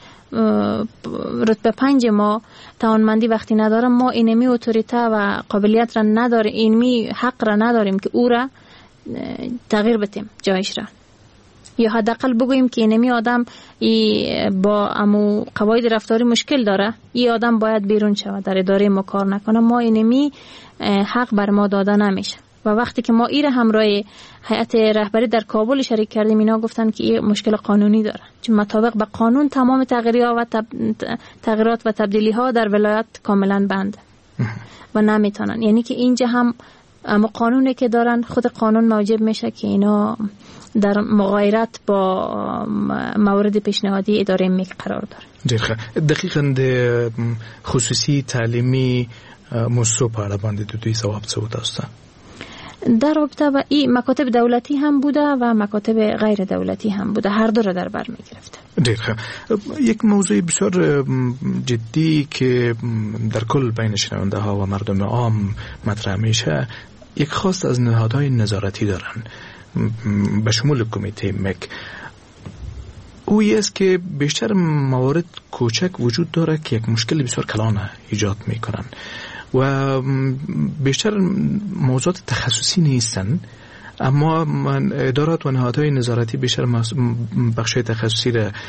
رتبه 5 ما توانمندی وقتی نداره ما اینمی اتوریته و قابلیت را نداره اینمی حق را نداریم که او را تغییر بدیم جایش را یا حداقل بگوییم که اینمی آدم با امو قواعد رفتاری مشکل داره این آدم باید بیرون شود در اداره ما کار نکنه. ما اینمی حق بر ما داده نمیشه و وقتی که ما ایره همراه هیئت رهبری در کابل شریک کردیم اینا گفتن که این مشکل قانونی داره چون مطابق به قانون تمام تغییرات و تبدیلی ها در ولایت کاملا بند و نمیتونن یعنی که اینجا هم اما قانونی که دارن خود قانون موجب میشه که اینا در مغایرت با مورد پیشنهادی اداره میک قرار داره. دقیقاً خصوصی تعلیمی مصوب پاره باندې دوی ثواب څه وتاسته در رابطه با این مکاتب دولتی هم بوده و مکاتب غیر دولتی هم بوده هر دو را در بر می گرفته. یک موضوع بسیار جدی که در کل بین شنونده ها و مردم عام مطرح میشه یک خواست از نهادهای نظارتی دارن به شمول کمیته مک او است که بیشتر موارد کوچک وجود داره که یک مشکل بسیار کلان ایجاد میکنن و بیشتر موضوعات تخصصی نیستن اما ادارات و نهادهای نظارتی بیشتر بخشای تخصصی را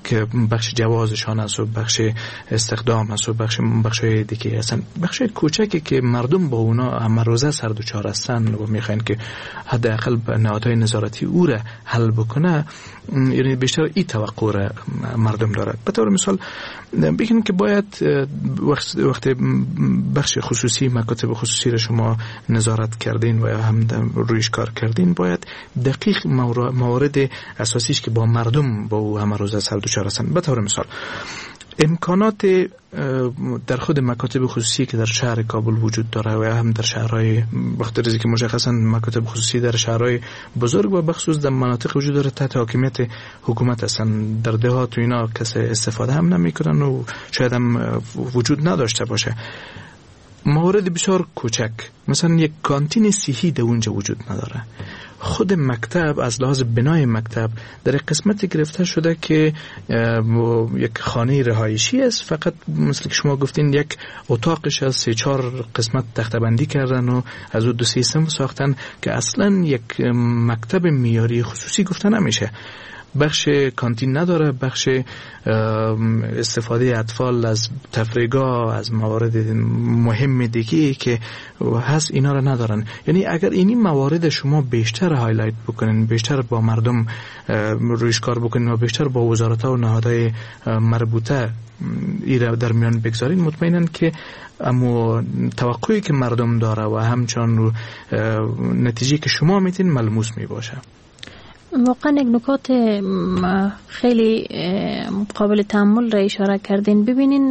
که بخش جوازشان است و بخش استخدام است و بخش‌های دیگه هستن، بخش‌های کوچکی که مردم با اونا همه روزه سر دچار هستن و میخواین که حداقل نهادهای نظارتی او را حل بکنه، یعنی بیشتر این توقع را مردم دارد. به طور مثال بگیم که باید وقت بخش خصوصی، مکاتب خصوصی را شما نظارت کردین و هم رویش کار کردین، باید دقیق موارد اساسیش که با مردم با او همه روزه سر دچار هستن. به طور مثال امکانات در خود مکاتب خصوصی که در شهر کابل وجود داره و هم در شهرهای بخاطر که مشخصا مکاتب خصوصی در شهرهای بزرگ و بخصوص در مناطق وجود داره تحت حاکمیت حکومت هستن، در دهات و اینا کسی استفاده هم نمیکنن و شاید هم وجود نداشته باشه. موارد بسیار کوچک، مثلا یک کانتین صحی در اونجا وجود نداره. خود مکتب از لحاظ بنای مکتب در قسمتی گرفته شده که یک خانه رهایشی است، فقط مثل که شما گفتین یک اتاقش از 3-4 قسمت تخته‌بندی کردن و از او 2 سیستم ساختن که اصلا یک مکتب معیاری خصوصی گفته نمیشه. بخش کانتین نداره، بخش استفاده اطفال از تفریحگاه، از موارد مهم دیگه که هست، اینا رو ندارن. یعنی اگر اینی موارد شما بیشتر هایلایت بکنین، بیشتر با مردم رویش کار بکنین و بیشتر با وزارت‌ها و نهادهای مربوطه ایره در میان بگذارین، مطمئنن که اما توقعی که مردم داره و همچنان نتیجه که شما میتین ملموس میباشه. واقعا یک نکات خیلی قابل تأمل را اشاره کردین. ببینین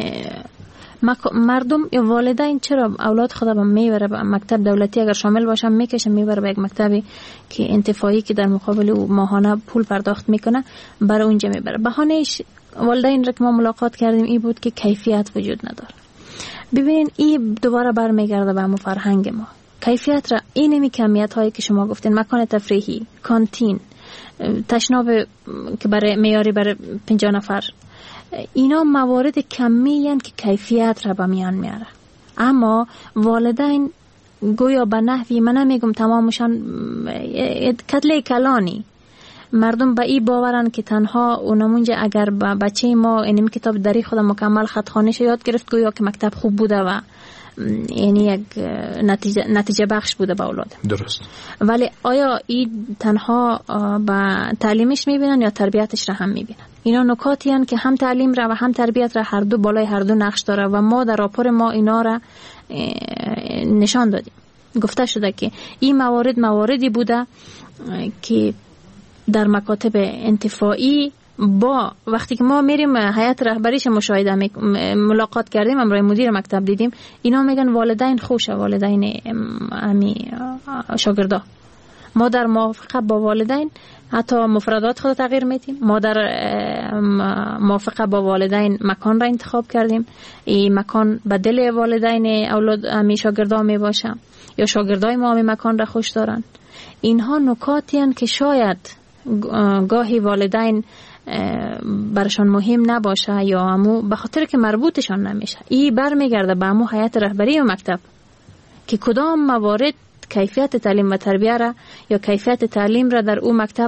مردم یا والدین چرا اولاد خود را میبره به مکتب دولتی، اگر شامل باشن میکشه میبره به یک مکتبی که انتفاعی که در مقابل او ماهانه پول پرداخت میکنه، برای اونجا میبره. بهانهش والدین را که ما ملاقات کردیم این بود که کیفیت وجود نداره. ببینین این دوباره برمیگرده به همون فرهنگ ما. کیفیت را اینمی کمیت هایی که شما گفتین، مکان تفریحی، کانتین، تشناب که برای معیاری برای 50 نفر، اینا موارد کمی هستند که کیفیت را به میان میاره. اما والدین گویا به نحوی، من نمیگم تمامشان، کتله کلانی مردم به این باورن که تنها اونمونجا اگر بچه ما اینم کتاب دری خود مکمل خطخانیش یاد گرفت گویا که مکتب خوب بوده و یعنی یک نتیجه بخش بوده به اولاد. درست. ولی آیا این تنها به تعلیمش میبینن یا تربیتش را هم میبینن؟ اینا نکاتی هستند که هم تعلیم را و هم تربیت را هر دو بالای هر دو نقش داره و ما در راپور ما اینا را نشان دادیم. گفته شده که این مواردی بوده که در مکاتب انتفاعی با وقتی که ما میریم هیئت رهبریش مشاهده ملاقات کردیم، امروز مدیر مکتب دیدیم، اینا میگن والدین خوشه، والدین شاگردا. ما در موافقه با والدین حتی مفردات خود تغییر میدیم. ما در موافقه با والدین مکان را انتخاب کردیم. این مکان به دل والدین اولاد امی شاگردا می باشه یا شاگردای ما امی مکان را خوش دارن. اینها نکاتی هستند که شاید گاهی والدین برشان مهم نباشه یا همو به خاطر که مربوطشان نمیشه. این برمیگرده به همو هیئت رهبری و مکتب که کدام موارد کیفیت تعلیم و تربیه را یا کیفیت تعلیم را در او مکتب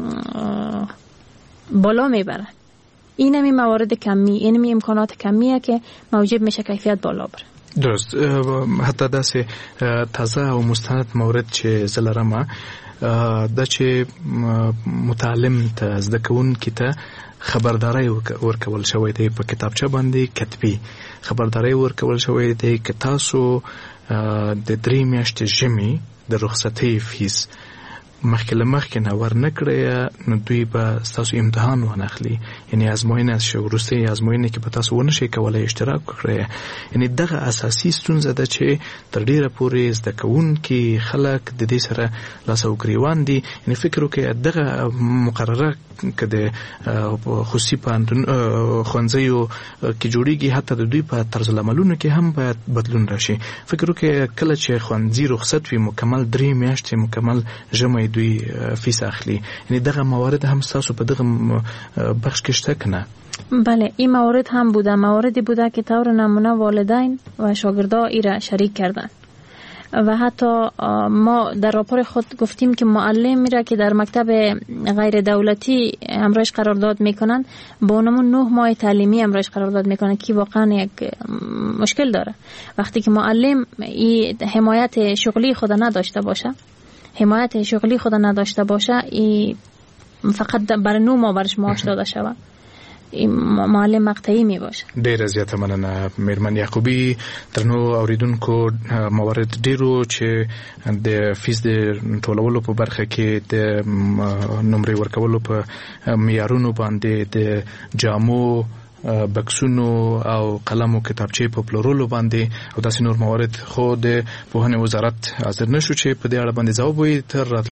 بالا میبره. اینمی موارد کمی، اینمی امکانات کمیه که موجب میشه کیفیت بالا بره. درست. حتی دست تازه و مستند مورد چه زلرمه دا چې متعلم ته زده کوونکي ته خبرداري ورکول شوی دی په کتابچه باندې کتبي خبرداري ورکول شوی دی که تاسو د 3 میاشتې ژمي د رخصتۍ فیس مخکې له مخکې نه ورنکړئ نو دوی به ستاسو امتحان وانخلي، یعنی ازموینه شي وروستۍ ازموینه کې به تاسو ونشئ کولی اشتراک وکړئ. یعنی دغه اساسي ستونزه ده چې تر ډیره پورې زده کوونکي خلک د دې سره لاس او ګریوان دي. یعنی فکر وکړئ دغه مقرره که د خصوصي پوهنتون ښوونځیو کې جوړیږي حتی د دوی په طرز العملونو کې هم باید بدلون راشي. فکر وکړئ کله چې ښوونځي رخصت وي مکمل 3 میاشتې مکمل ژمی دوی فیس اخلي، یعنی دغه موارد هم تاسو په دغه بخش کې شته کنه؟ بله، این موارد هم بوده، مواردی بوده که طور نمونه والدین و شاگردا ایره شریک کردن. و حتی ما در راپور خود گفتیم که معلم میره که در مکتب غیر دولتی همراهش قرارداد میکنن با اونمون 9 ماه تعلیمی همراهش قرارداد میکنن که واقعا یک مشکل داره. وقتی که معلم این حمایت شغلی خود نداشته باشه ای فقط برای 9 ماه برش معاش داده شود، معلم مقطعی می باشه. ډیر زیاته مننه میرمن یعقوبی. درنو اوریدونکو موارد ډیرو چې د فیس د ټولولو په برخه کې د نمرې ورکولو په معیارونو باندې د جامو بکسونو او قلم او کتابچې په پلورلو باندې او داسې نور موارد خو د پوهنې وزارت حاضر نشو چې په دې اړه باندې ځواب وي. تر